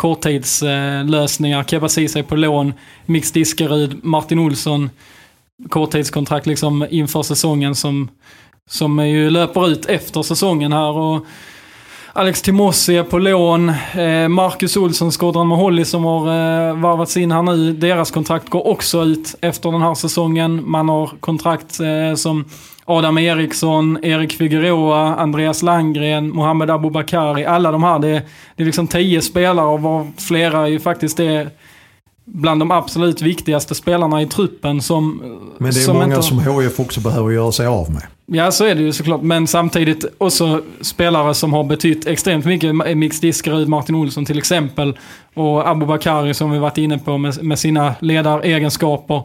korttidslösningar. Keba Ceesay på lån, Mix Diskerud, Martin Olsson, korttidskontrakt liksom inför säsongen som, som ju löper ut efter säsongen här, och Alex Timossi är på lån. Eh, Marcus Olsson, Skådran Maholi som har eh, varvats in här nu. Deras kontrakt går också ut efter den här säsongen. Man har kontrakt eh, som Adam Eriksson, Erik Figueroa, Andreas Landgren, Mohamed Abubakari. Alla de här, det, det är liksom tio spelare, och var flera ju faktiskt är bland de absolut viktigaste spelarna i truppen som... Men det är som många inte... som H I F också behöver göra sig av med. Ja, så är det ju såklart. Men samtidigt också spelare som har betytt extremt mycket. Mix Diskerud, Martin Olsson till exempel. Och Abubakari som vi varit inne på med, med sina ledaregenskaper.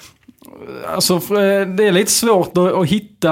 Alltså det är lite svårt att, att hitta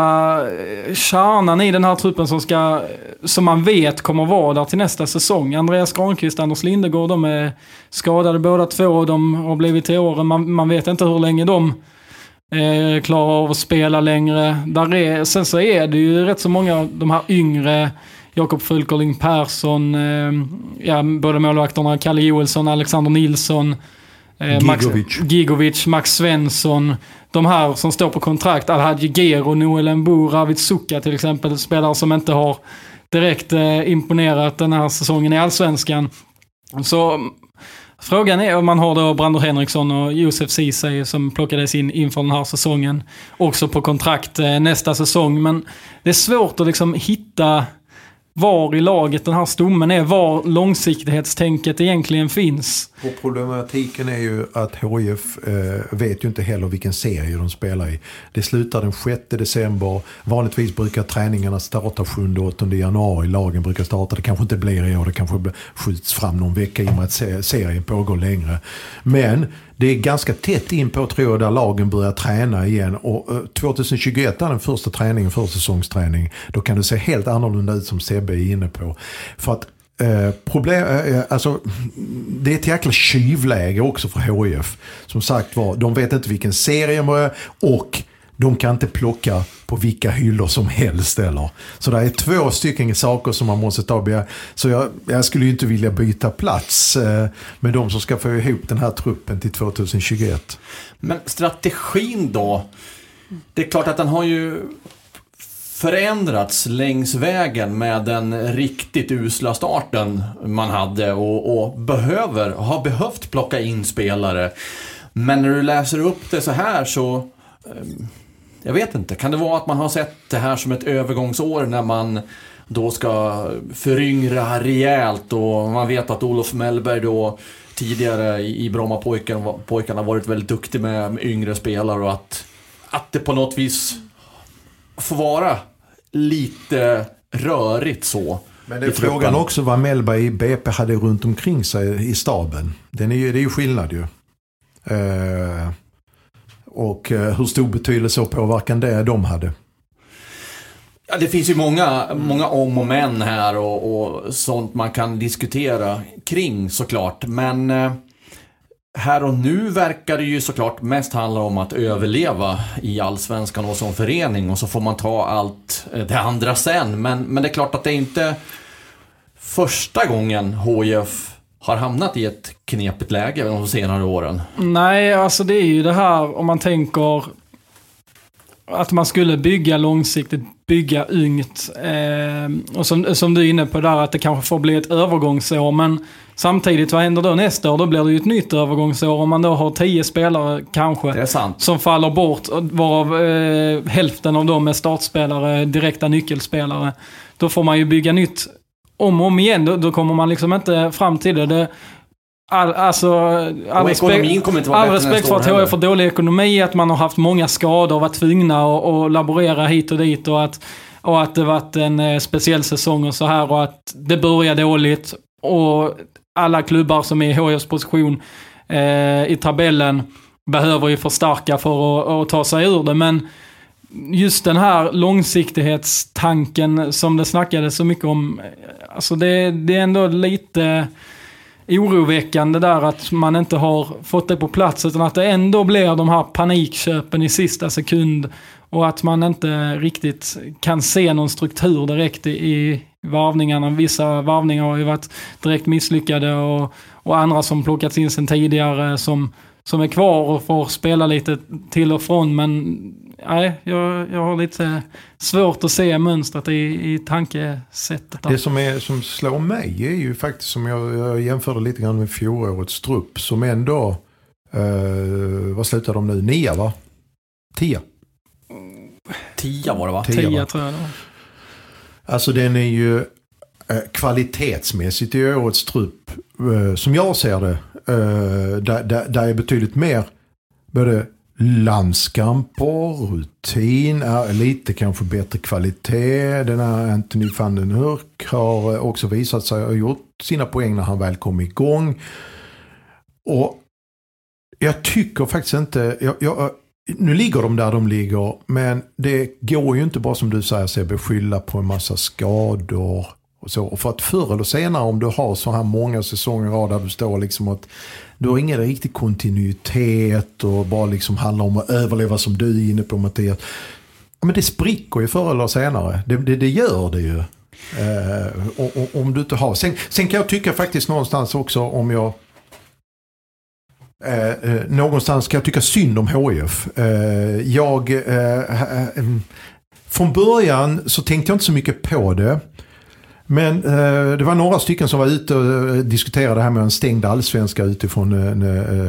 kärnan i den här truppen som ska, som man vet kommer vara där till nästa säsong. Andreas Granqvist, Anders Lindegård, de är skadade båda två och de har blivit till åren. Man, man vet inte hur länge de eh, klarar av att spela längre. Där är, sen så är det ju rätt så många av de här yngre, Jakob Fulkerling Persson, eh, ja, både målvakterna Kalle Joelsson, Alexander Nilsson, eh, Max, Gigovic. Gigovic, Max Svensson, de här som står på kontrakt, Alhaji Gero, Noel Embo, Ravid Suka till exempel, spelare som inte har direkt eh, imponerat den här säsongen i Allsvenskan. Så frågan är om man har då Brandon Henriksson och Josef Ceesay som plockades in inför den här säsongen också på kontrakt eh, nästa säsong, men det är svårt att liksom hitta var i laget den här stommen är, var långsiktighetstänket egentligen finns. Och problematiken är ju att H I F eh, vet ju inte heller vilken serie de spelar i. Det slutar den sjätte december. Vanligtvis brukar träningarna starta sjunde och åttonde januari. Lagen brukar starta. Det kanske inte blir i år. Det kanske skjuts fram någon vecka i och med att serien pågår längre. Men det är ganska tätt in på, tror jag, där lagen börjar träna igen. Och tjugohundratjugoett är den första träningen, för säsongsträning. Då kan det se helt annorlunda ut som Sebbe är inne på. För att eh, problem, eh, alltså, det är ett jäkla kyvläge också för H I F. Som sagt var, de vet inte vilken serie de är och de kan inte plocka på vilka hyllor som helst eller. Så det är två stycken saker som man måste ta. Så jag, jag skulle ju inte vilja byta plats eh, med de som ska få ihop den här truppen till tjugohundratjugoett. Men strategin då? Det är klart att den har ju förändrats längs vägen med den riktigt usla starten man hade och, och behöver, har behövt plocka in spelare. Men när du läser upp det så här så... Eh, Jag vet inte, kan det vara att man har sett det här som ett övergångsår när man då ska föryngra rejält och man vet att Olof Mellberg då tidigare i Brommapojkarna varit väldigt duktig med, med yngre spelare och att, att det på något vis får vara lite rörigt så. Men det är frågan också vad Mellberg i B P hade runt omkring sig i staben. Den är ju, det är ju skillnad ju. Uh... Och hur stor betydelse och påverkan det de hade? Ja, det finns ju många, många om och men här och, och sånt man kan diskutera kring såklart. Men eh, här och nu verkar det ju såklart mest handla om att överleva i Allsvenskan och som förening. Och så får man ta allt det andra sen. Men, men det är klart att det är inte första gången H I F har hamnat i ett knepigt läge de senare åren. Nej, alltså det är ju det här om man tänker att man skulle bygga långsiktigt, bygga ungt. Eh, och som, som du är inne på där, att det kanske får bli ett övergångsår. Men samtidigt, vad händer då nästa år? Då blir det ju ett nytt övergångsår. Om man då har tio spelare kanske det är sant, som faller bort, varav eh, hälften av dem är startspelare, direkta nyckelspelare. Då får man ju bygga nytt om och om igen, då, då kommer man liksom inte fram till det. det all, alltså, all respekt, all respekt för att H I F får dålig ekonomi, att man har haft många skador och varit tvungna att, att laborera hit och dit och att, och att det varit en eh, speciell säsong och så här och att det börjar dåligt och alla klubbar som är i H I Fs position eh, i tabellen behöver ju förstärka för att, att ta sig ur det, men just den här långsiktighetstanken som det snackades så mycket om, alltså det, det är ändå lite oroväckande där att man inte har fått det på plats, utan att det ändå blir de här panikköpen i sista sekund och att man inte riktigt kan se någon struktur direkt i, i varvningarna. Vissa varvningar har ju varit direkt misslyckade och, och andra som plockats in sedan tidigare som, som är kvar och får spela lite till och från, men nej, jag, jag har lite svårt att se mönstret i, i tankesättet. Det som, är, som slår mig är ju faktiskt, som jag, jag jämförde lite grann med fjolårets trupp, som ändå, eh, vad slutar de nu? Nia, va? Tia. Tia var det, va? Tia, Tia tror jag det var. Alltså den är ju eh, kvalitetsmässigt i årets trupp, eh, som jag ser det, eh, där, där, där är betydligt mer både landskamper, rutin, är lite kanske bättre kvalitet. Den här Anthony van den Hurk har också visat sig ha gjort sina poäng när han väl kom igång. Och jag tycker faktiskt inte, jag, jag, nu ligger de där de ligger, men det går ju inte bara som du säger, sig beskylla på en massa skador Och så. Och för att förr eller senare om du har så här många säsonger i rad där du står liksom att du har ingen riktig kontinuitet och bara liksom handlar om att överleva som du är inne på, Mattias. Ja, men det spricker ju förr eller senare. Det, det, det gör det ju. Eh, och, och, om du inte har. Sen, sen kan jag tycka faktiskt någonstans också om jag eh, eh, någonstans kan jag tycka synd om H I F. Eh, jag eh, eh, från början så tänkte jag inte så mycket på det. Men eh, det var några stycken som var ute och diskuterade det här med en stängd allsvenska utifrån eh,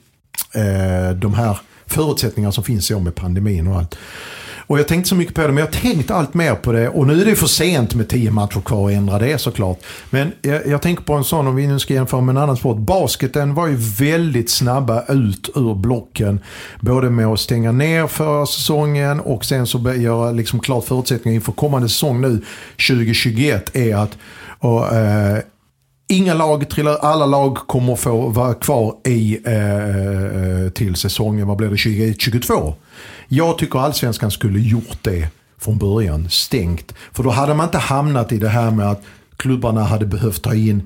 eh, de här förutsättningarna som finns med pandemin och allt. Och jag tänkte så mycket på det, men jag tänkte allt mer på det. Och nu är det för sent med tio matcher kvar att ändra det såklart. Men jag, jag tänker på en sån, om vi nu ska jämföra med en annan sport. Basketen var ju väldigt snabba ut ur blocken. Både med att stänga ner för säsongen och sen så göra liksom klart förutsättningar inför kommande säsong nu tjugo tjugoett är att och, eh, inga lag trillar, alla lag kommer få vara kvar i eh, till säsongen, vad blir det, tjugo tjugotvå. Jag tycker allsvenskan skulle gjort det från början, stängt. För då hade man inte hamnat i det här med att klubbarna hade behövt ta in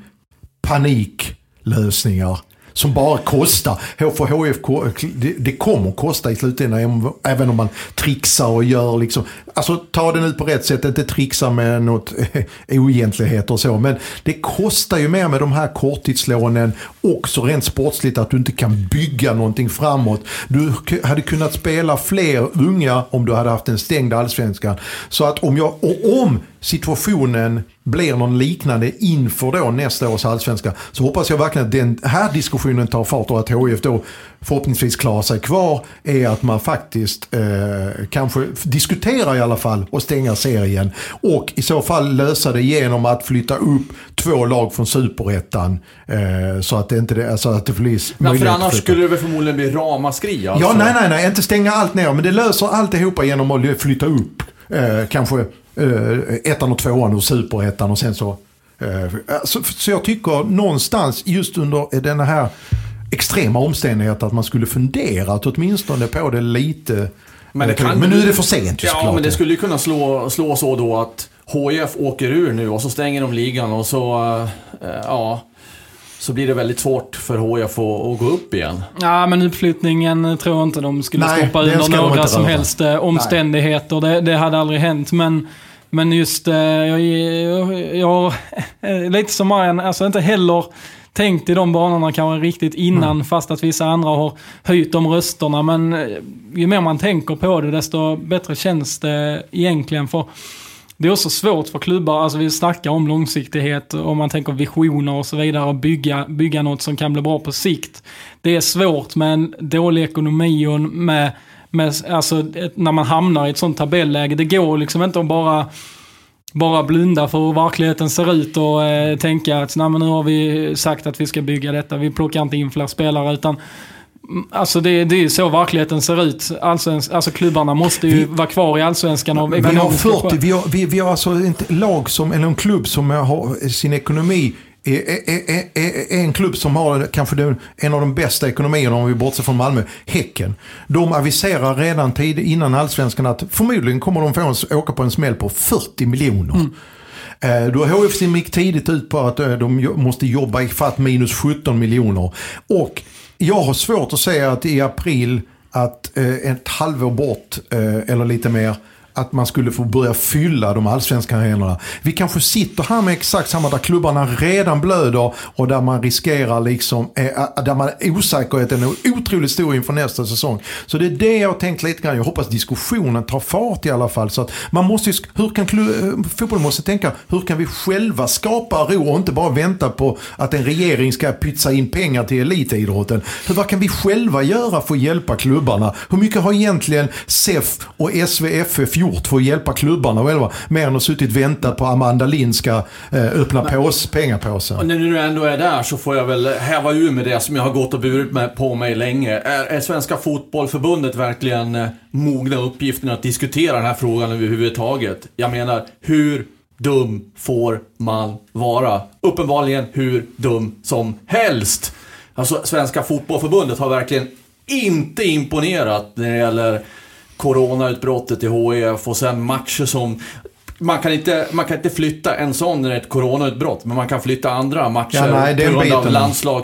paniklösningar som bara kostar. För H F, det, det kommer att kosta i slutändan även om man trixar och gör liksom, alltså ta den ut på rätt sätt, inte trixa med något oegentligheter och så, men det kostar ju mer med de här korttidslånen också rent sportsligt att du inte kan bygga någonting framåt. Du hade kunnat spela fler unga om du hade haft en stängd allsvenskan. Så att om jag, och om situationen blir någon liknande inför då nästa års allsvenska, så hoppas jag verkligen att den här diskussionen tar fart och att H I F då förhoppningsvis klarar sig kvar, är att man faktiskt eh, kanske diskuterar i alla fall och stänga serien och i så fall lösa det genom att flytta upp två lag från superettan eh, så att det inte det, alltså att det blir nej, för annars skulle det väl förmodligen bli ramaskri alltså. Ja, nej, nej, nej, inte stänga allt ner, men det löser alltihopa genom att flytta upp eh, kanske eh, ettan och tvåan och superettan och sen så eh, så, så jag tycker någonstans just under den här extrema omständigheter att man skulle fundera att åtminstone på det lite. Men, det kan, men nu är det för sent. Ja, klart. Men det skulle ju kunna slå, slå så då att H I F åker ur nu och så stänger de ligan och så äh, ja, så blir det väldigt svårt för H I F att, att gå upp igen. Ja, men uppflyttningen tror jag inte de skulle Nej, stoppa under några som helst äh, omständigheter. Det, det hade aldrig hänt, men men just äh, jag, jag, jag lite som Marian, alltså inte heller tänkt i de banorna kanske riktigt innan, mm. fast att vissa andra har höjt de rösterna. Men ju mer man tänker på det, desto bättre känns det egentligen. För det är också svårt för klubbar, alltså vi snackar om långsiktighet, om man tänker visioner och så vidare, och bygga, bygga något som kan bli bra på sikt. Det är svårt med en dålig ekonomi och med, med alltså, när man hamnar i ett sånt tabelläge. Det går liksom inte att bara... bara blunda för hur verkligheten ser ut och eh, tänka att nej, men nu har vi sagt att vi ska bygga detta, vi plockar inte in fler spelare, utan alltså det, det är så verkligheten ser ut. Allsvensk, alltså klubbarna måste ju vi, vara kvar i allsvenskan av ekonomiska skäl. Vi har, vi, vi har alltså ett lag som, eller en klubb som har sin ekonomi är, är, är, är en klubb som har kanske den, en av de bästa ekonomierna om vi bortser från Malmö, Häcken. De aviserar redan tid innan allsvenskan att förmodligen kommer de få en, åka på en smäll på fyrtio miljoner. Mm. Då har H F C gick tidigt ut på att de måste jobba i fatt minus sjutton miljoner. Och jag har svårt att säga att i april att ett halvår bort eller lite mer att man skulle få börja fylla de allsvenska arenorna. Vi kanske sitter här med exakt samma där klubbarna redan blöder och där man riskerar liksom, eh, där man osäkerheten är otroligt stor inför nästa säsong. Så det är det jag har tänkt lite grann. Jag hoppas diskussionen tar fart i alla fall. Så att man måste, hur kan klubb, fotbollen måste tänka, hur kan vi själva skapa ro och inte bara vänta på att en regering ska pytsa in pengar till elitidrotten. Hur, vad kan vi själva göra för att hjälpa klubbarna? Hur mycket har egentligen S E F och S V F F gjort för att hjälpa klubbarna själva, mer än att suttit väntat på Amanda Lind ska eh, öppna pås, pengapåsen. Och när du ändå är där så får jag väl häva ur med det som jag har gått och burit med på mig länge. Är, är Svenska fotbollförbundet verkligen eh, mogna uppgiften att diskutera den här frågan överhuvudtaget? Jag menar, hur dum får man vara? Uppenbarligen hur dum som helst. Alltså, Svenska fotbollförbundet har verkligen inte imponerat när det gäller coronautbrottet i H I F och sen matcher som man kan inte, man kan inte flytta en sån när det är ett coronautbrott, men man kan flytta andra matcher ja, nej, på grund biten. av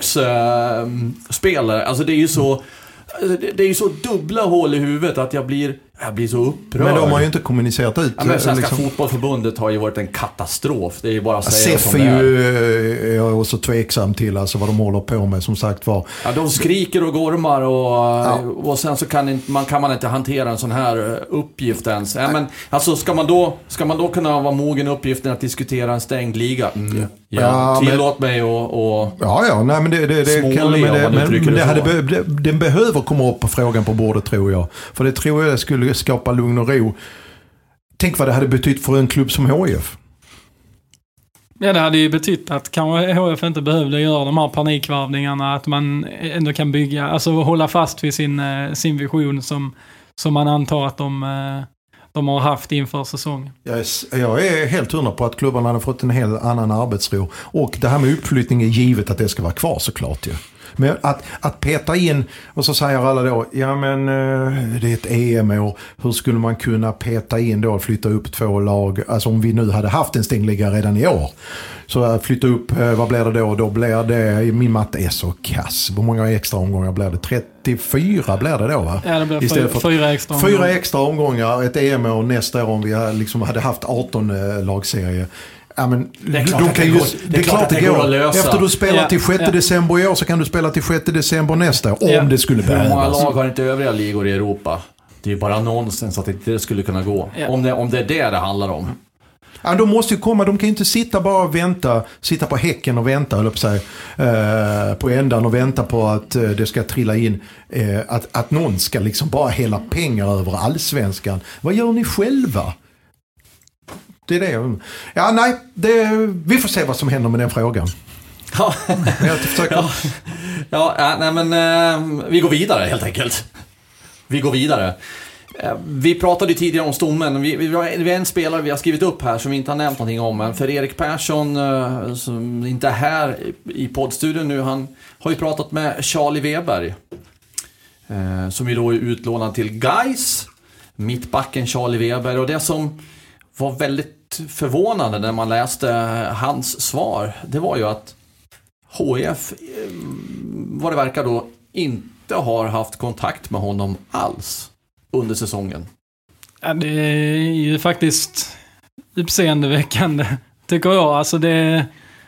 landslagsspelare. Uh, alltså det är ju så det, det är ju så dubbla hål i huvudet att jag blir jag blir så upprörd. Men de har ju inte kommunicerat ut. Ja, men Svenska liksom... fotbollförbundet har ju varit en katastrof. Det är ju bara att säga S E F som är det är. ju jag är också tveksam till alltså vad de håller på med, som sagt var. Ja, de skriker och gormar och, ja. och sen så kan, inte, man, kan man inte hantera en sån här uppgift ens. Ja, men, alltså, ska, man då, ska man då kunna vara mogen uppgiften att diskutera en stängd liga? Mm. Ja, ja, tillåt men... mig och, och ja, ja, nej, men det, det, det kan med det, men, men det hade be, det, den behöver komma upp på frågan på bordet, tror jag. För det tror jag skulle skapa lugn och ro. Tänk vad det hade betytt för en klubb som H I F. Ja, det hade ju betytt att kanske H F inte behövde göra de här panikvarvningarna, att man ändå kan bygga, alltså hålla fast vid sin, sin vision som, som man antar att de, de har haft inför säsongen. Jag är, jag är helt hundra på att klubbarna hade fått en helt annan arbetsro. Och det här med uppflyttning är givet att det ska vara kvar, såklart ju. Men att, att peta in, och så säger alla då, ja men det är ett E M-år, hur skulle man kunna peta in då och flytta upp två lag, alltså om vi nu hade haft en stängligare redan i år, så flytta upp, vad blir det då? Då blir det, min matte är så kass, hur många extra omgångar blir det? trettiofyra blir det då, va? Ja, det blir Istället fyra, för fyra extra omgångar. Fyra extra omgångar, ett E M-år nästa år om vi liksom hade haft arton lagserier. Ja, men det är klart de att kan det ju, går, det är klart att det går. går att lösa. Efter du spelar ja, till sjätte ja. december i år så kan du spela till sjätte december nästa år, ja. om det skulle behövas. Hur många lag har inte övriga ligor i Europa? Det är ju bara nonsens att det inte skulle kunna gå. Ja. Om, det, om det är det det handlar om. Ja, de måste ju komma, de kan ju inte sitta bara och vänta, sitta på häcken och vänta, eller på, sig, eh, på ändan och vänta på att eh, det ska trilla in, eh, att, att någon ska liksom bara hela pengar över allsvenskan. Vad gör ni själva? Det är det. Ja, nej, det, vi får se vad som händer med den frågan. Ja, jag försöker... ja. ja nej, men eh, vi går vidare helt enkelt. Vi går vidare. Eh, vi pratade tidigare om stommen. Vi, vi, vi har en spelare vi har skrivit upp här som vi inte har nämnt någonting om. Men för Erik Persson, eh, som inte är här i, i poddstudion nu, han har ju pratat med Charlie Weber. Eh, som ju då är utlånad till Gais. Mittbacken Charlie Weber. Och det som var väldigt förvånande när man läste hans svar, det var ju att H I F, vad det verkar då, inte har haft kontakt med honom alls under säsongen. Ja, det är ju faktiskt uppseendeväckande, tycker jag. Alltså det,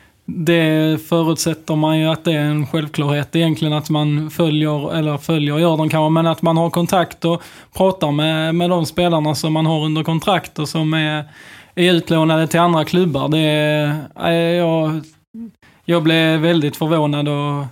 det förutsätter man ju att det är en självklarhet egentligen, att man följer, eller följer gör de kanske, men att man har kontakt och pratar med, med de spelarna som man har under kontrakt och som är är utlånade till andra klubbar. Det är, jag, jag blev väldigt förvånad och,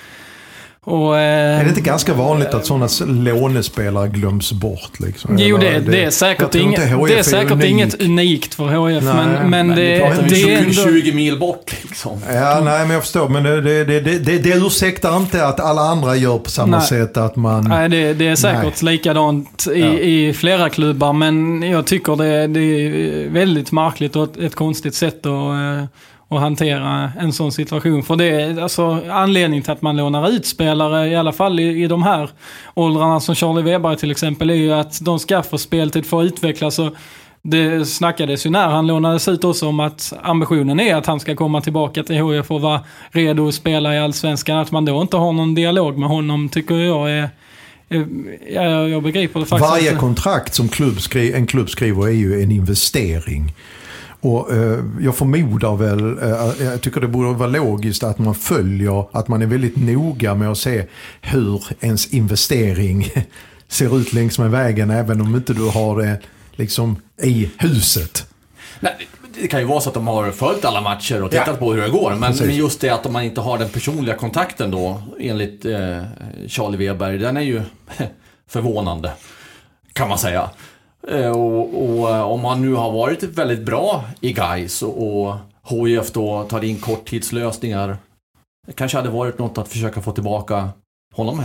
och är det inte ganska vanligt att sådana lånespelare glöms bort liksom? Jo, det, det är säkert, inget, det är säkert unik. Inget unikt för H F, nej, men, men, men det, det, det är ändå tjugo mil bort liksom. Ja, nej, men jag förstår, men det, det, det, det, det ursäktar inte att alla andra gör på samma nej. sätt, att man... Nej, det, det är säkert nej. likadant i, ja. i flera klubbar, men jag tycker det, det är väldigt märkligt och ett, ett konstigt sätt att och hantera en sån situation. För det är alltså anledningen till att man lånar ut spelare, i alla fall i, i de här åldrarna som Charlie Weber till exempel, är ju att de ska få speltid för att utvecklas. Och det snackades ju när han lånades ut också om att ambitionen är att han ska komma tillbaka till H I F och vara redo att spela i Allsvenskan. Att man då inte har någon dialog med honom tycker jag är... Jag, jag begriper det faktiskt. Varje kontrakt som klubb skri- en klubb skriver är ju en investering. Och eh, jag förmodar väl, eh, jag tycker det borde vara logiskt att man följer, att man är väldigt noga med att se hur ens investering ser ut längs med vägen, även om inte du har det liksom i huset. Nej, det kan ju vara så att de har följt alla matcher och tittat ja. på hur det går, men, men just det att man inte har den personliga kontakten då, enligt eh, Charlie Weber, den är ju förvånande, kan man säga. Och, och om man nu har varit väldigt bra i Gais och, och H I F då tar in korttidslösningar, det kanske hade varit något att försöka få tillbaka honom hem.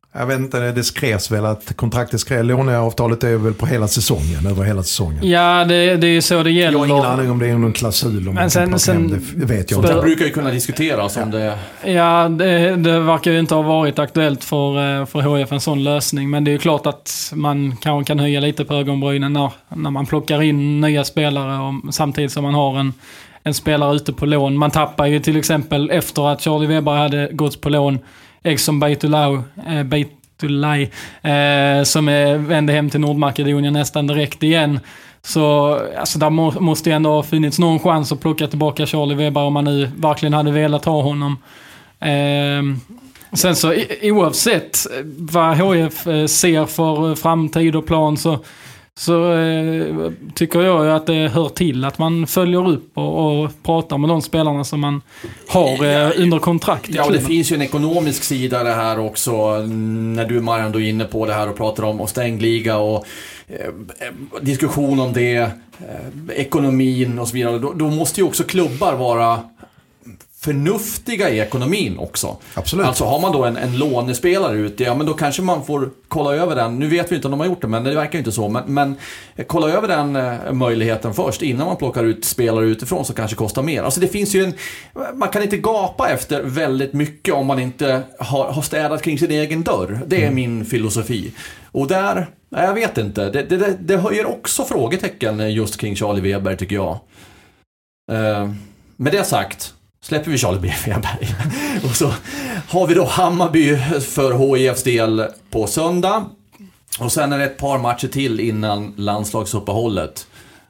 Jag vet inte, det skrevs väl att kontraktet skrevs, låneavtalet är väl på hela säsongen, över hela säsongen. Ja, det, det är ju så det gäller. Jag har ingen aning om det är någon klausul om men sen, sen, hem, det vet jag inte. inte. Det brukar ju kunna diskuteras om det... Ja, det, det verkar ju inte ha varit aktuellt för, för H F en sån lösning, men det är ju klart att man kanske kan höja lite på ögonbrynen när, när man plockar in nya spelare och, samtidigt som man har en, en spelare ute på lån. Man tappar ju till exempel efter att Charlie Weber hade gått på lån Exxon Beitulau, eh, Beitulai, eh, som är, vände hem till Nordmakedonien nästan direkt igen. Så alltså, där må, måste ju ändå ha funnits någon chans att plocka tillbaka Charlie Weber om man nu verkligen hade velat ha honom. Eh, sen så i, oavsett vad H F ser för framtid och plan så så eh, tycker jag ju att det hör till att man följer upp och, och pratar med de spelarna som man har eh, under kontrakt. Ja, och det finns ju en ekonomisk sida det här också, när du Marian då är inne på det här och pratar om och stängliga och eh, diskussion om det, eh, ekonomin och så vidare. Då, då måste ju också klubbar vara förnuftiga i ekonomin också. Absolut. Alltså har man då en, en lånespelare ute, ja men då kanske man får kolla över den. Nu vet vi inte om de har gjort det, men det verkar inte så. Men, men kolla över den eh, möjligheten först innan man plockar ut spelare utifrån som kanske kostar mer. Alltså det finns ju en, man kan inte gapa efter väldigt mycket om man inte har, har städat kring sin egen dörr. Det är mm. min filosofi. Och där, nej, jag vet inte. Det, det, det höjer också frågetecken just kring Charlie Weber tycker jag. Eh, med det sagt släpper vi Charlie Weber. Och så har vi då Hammarby för H I F:s del på söndag. Och sen är det ett par matcher till innan landslagsuppehållet.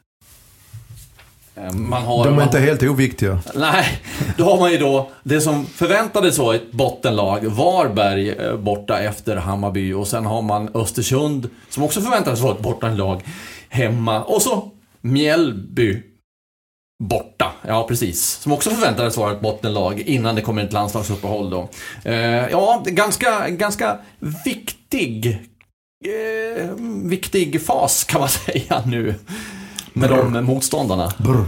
Man har, De är man, inte helt oviktiga. Nej, då har man ju då det som förväntades vara ett bottenlag, Varberg borta efter Hammarby. Och sen har man Östersund som också förväntades vara ett bottenlag hemma. Och så Mjällby borta, ja precis. Som också förväntades vara ett bottenlag innan det kommer ett landslagsuppehåll då. Eh, ja, ganska, ganska viktig eh, viktig fas kan man säga nu med Brr. de motståndarna. Brr.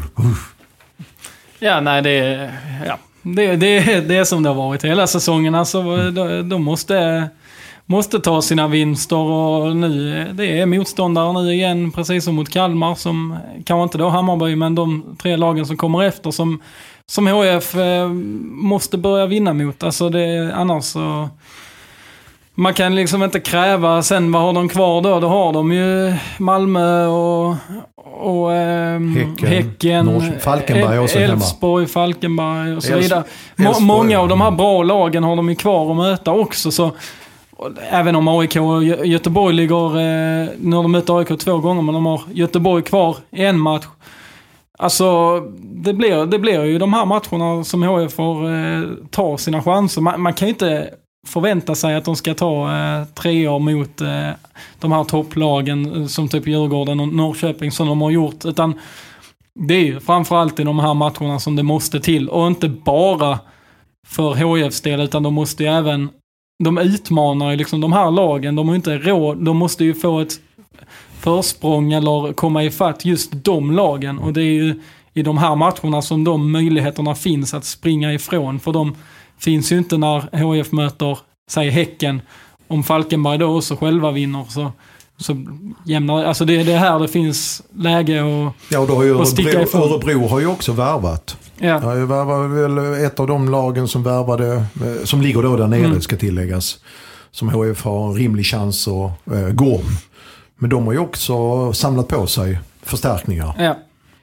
Ja, nej det ja, det, det, det är som det har varit hela säsongen. Alltså, de, de måste måste ta sina vinster och nu det är motståndare nu igen precis som mot Kalmar som kanske inte då Hammarby men de tre lagen som kommer efter som, som H F eh, måste börja vinna mot. Alltså det, annars så man kan liksom inte kräva sen vad har de kvar då? Då har de ju Malmö och, och eh, Häcken, Häcken Norr, Falkenberg och Elfsborg, Falkenberg och så vidare. Må, många av de här bra lagen har de ju kvar att möta också så även om A I K och Göteborg ligger, eh, nu har de mött A I K två gånger men de har Göteborg kvar i en match. Alltså det blir, det blir ju de här matcherna som H F får eh, ta sina chanser. Man, man kan ju inte förvänta sig att de ska ta eh, tre år mot eh, de här topplagen som typ Djurgården och Norrköping som de har gjort. Utan det är ju framförallt i de här matcherna som det måste till. Och inte bara för H F:s del utan de måste ju även de utmanar ju liksom de här lagen. De har ju inte råd. De måste ju få ett försprång eller komma ifatt just de lagen. Och det är ju i de här matcherna som de möjligheterna finns att springa ifrån. För de finns ju inte när H F möter, säg Häcken. Om Falkenberg då också själva vinner så, så jämnar, alltså det är det här det finns läge och, ja, och då har ju och sticka Örebro, ifrån. Örebro har ju också värvat. Ja. Det var väl ett av de lagen som värvade, som ligger då där nere mm. ska tilläggas. Som H F har en rimlig chans att äh, gå om. Men de har ju också samlat på sig förstärkningar. Ja.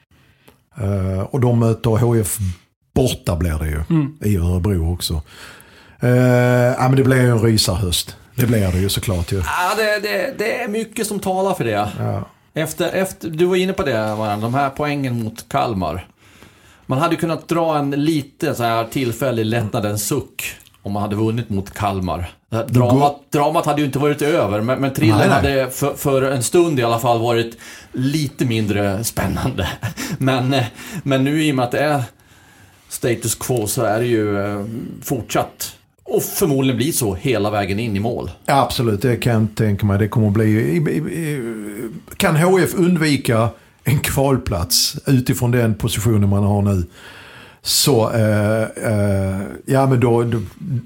Uh, och de möter H F borta blir det ju. Mm. I Örebro också. Uh, ja, men det blir ju en rysarhöst. Det blir det ju såklart ju. Ja, det, det, det är mycket som talar för det. Ja. Efter, efter, du var inne på det, Marianne, de här poängen mot Kalmar. Man hade kunnat dra en lite så här tillfällig lättnadens suck om man hade vunnit mot Kalmar. Dramat, dramat hade ju inte varit över, men, men trillen nej, nej. hade för, för en stund i alla fall varit lite mindre spännande. Men, men nu i och med att det är status quo så är det ju fortsatt och förmodligen blir så hela vägen in i mål. Ja, absolut, det kan jag tänka mig. Det kommer att bli... Kan H F undvika en kvalplats utifrån den positionen man har nu Så äh, äh, ja, men då, då,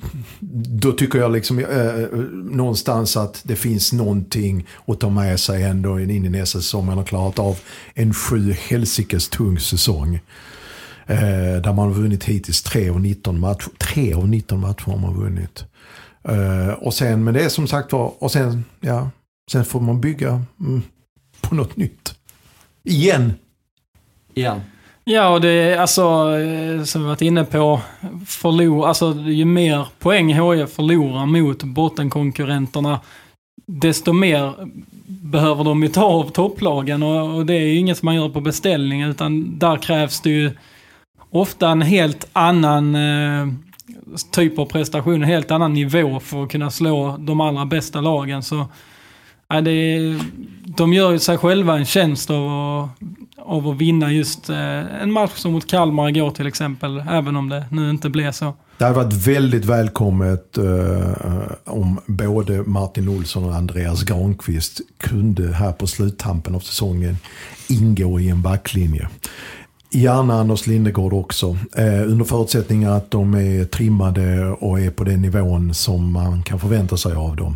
då tycker jag liksom äh, någonstans att det finns någonting att ta med sig ändå in i nästa säsong. Man har klarat av en sju helsikes tung säsong. Äh, där man har vunnit hittills tre av nitton matcher. tre av nitton matcher har man vunnit. Äh, och sen, men det är som sagt var, och sen, ja, sen får man bygga mm, på något nytt. Igen. Igen. Ja, och det är alltså, som vi varit inne på, förlor, alltså ju mer poäng H I F förlorar mot bottenkonkurrenterna, desto mer behöver de ju ta av topplagen, och, och det är ju inget som man gör på beställning, utan där krävs det ju ofta en helt annan eh, typ av prestation, en helt annan nivå för att kunna slå de allra bästa lagen. Så ja, det är, de gör ju sig själva en tjänst av att, av att vinna just eh, en match som mot Kalmar igår till exempel, även om det nu inte blev så. Det har varit väldigt välkommet uh, om både Martin Olsson och Andreas Granqvist kunde här på sluttampen av säsongen ingå i en backlinje. Gärna Anders Lindegård också, eh, under förutsättning att de är trimmade och är på den nivån som man kan förvänta sig av dem.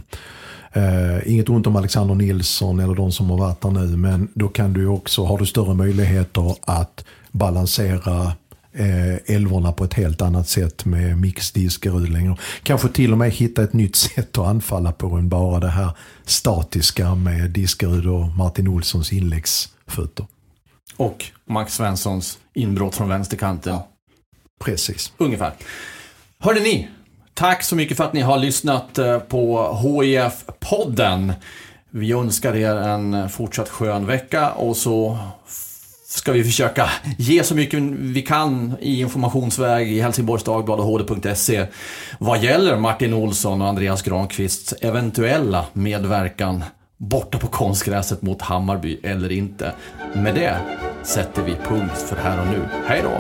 Eh, inget ont om Alexander Nilsson eller de som har varit där nu, men då kan du också, har du större möjligheter att balansera eh, elvorna på ett helt annat sätt med mixdiskerudling och kanske till och med hitta ett nytt sätt att anfalla på än bara det här statiska med Diskerud och Martin Olssons inläggsfötter. Och Max Svenssons inbrott från vänsterkanten. Ja. Precis. Ungefär. Hörde ni? Tack så mycket för att ni har lyssnat på H I F-podden. Vi önskar er en fortsatt skön vecka, och så ska vi försöka ge så mycket vi kan i informationsväg i Helsingborgs Dagblad och H D punkt se vad gäller Martin Olsson och Andreas Granqvists eventuella medverkan borta på konstgräset mot Hammarby eller inte. Med det sätter vi punkt för här och nu. Hej då!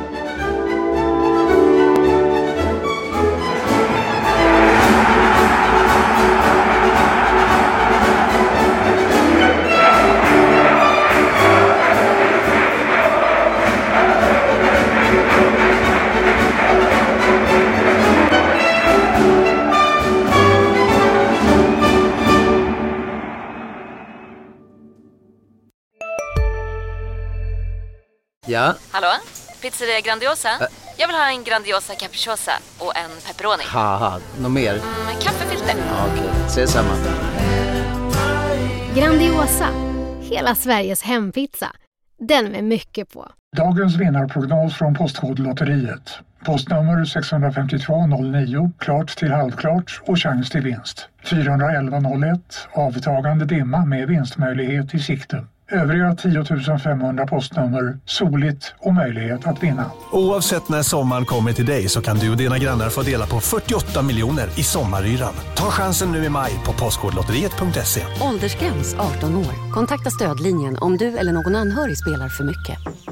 Ja? Hallå? Pizzeria Grandiosa? Ä Jag vill ha en Grandiosa capriciosa och en pepperoni. Haha, något mer? Mm, kaffefilter. Ja, okej, okay. Ses samma. Grandiosa, hela Sveriges hempizza. Den med mycket på. Dagens vinnarprognos från Postkodlotteriet. Postnummer sex fem två noll nio, klart till halvklart och chans till vinst. fyra elva noll ett, avtagande dimma med vinstmöjlighet i sikte. Övriga tio tusen femhundra postnummer, soligt och möjlighet att vinna. Oavsett när sommaren kommer till dig så kan du och dina grannar få dela på fyrtioåtta miljoner i sommaryran. Ta chansen nu i maj på postkodlotteriet punkt se. Åldersgräns arton år. Kontakta stödlinjen om du eller någon anhörig spelar för mycket.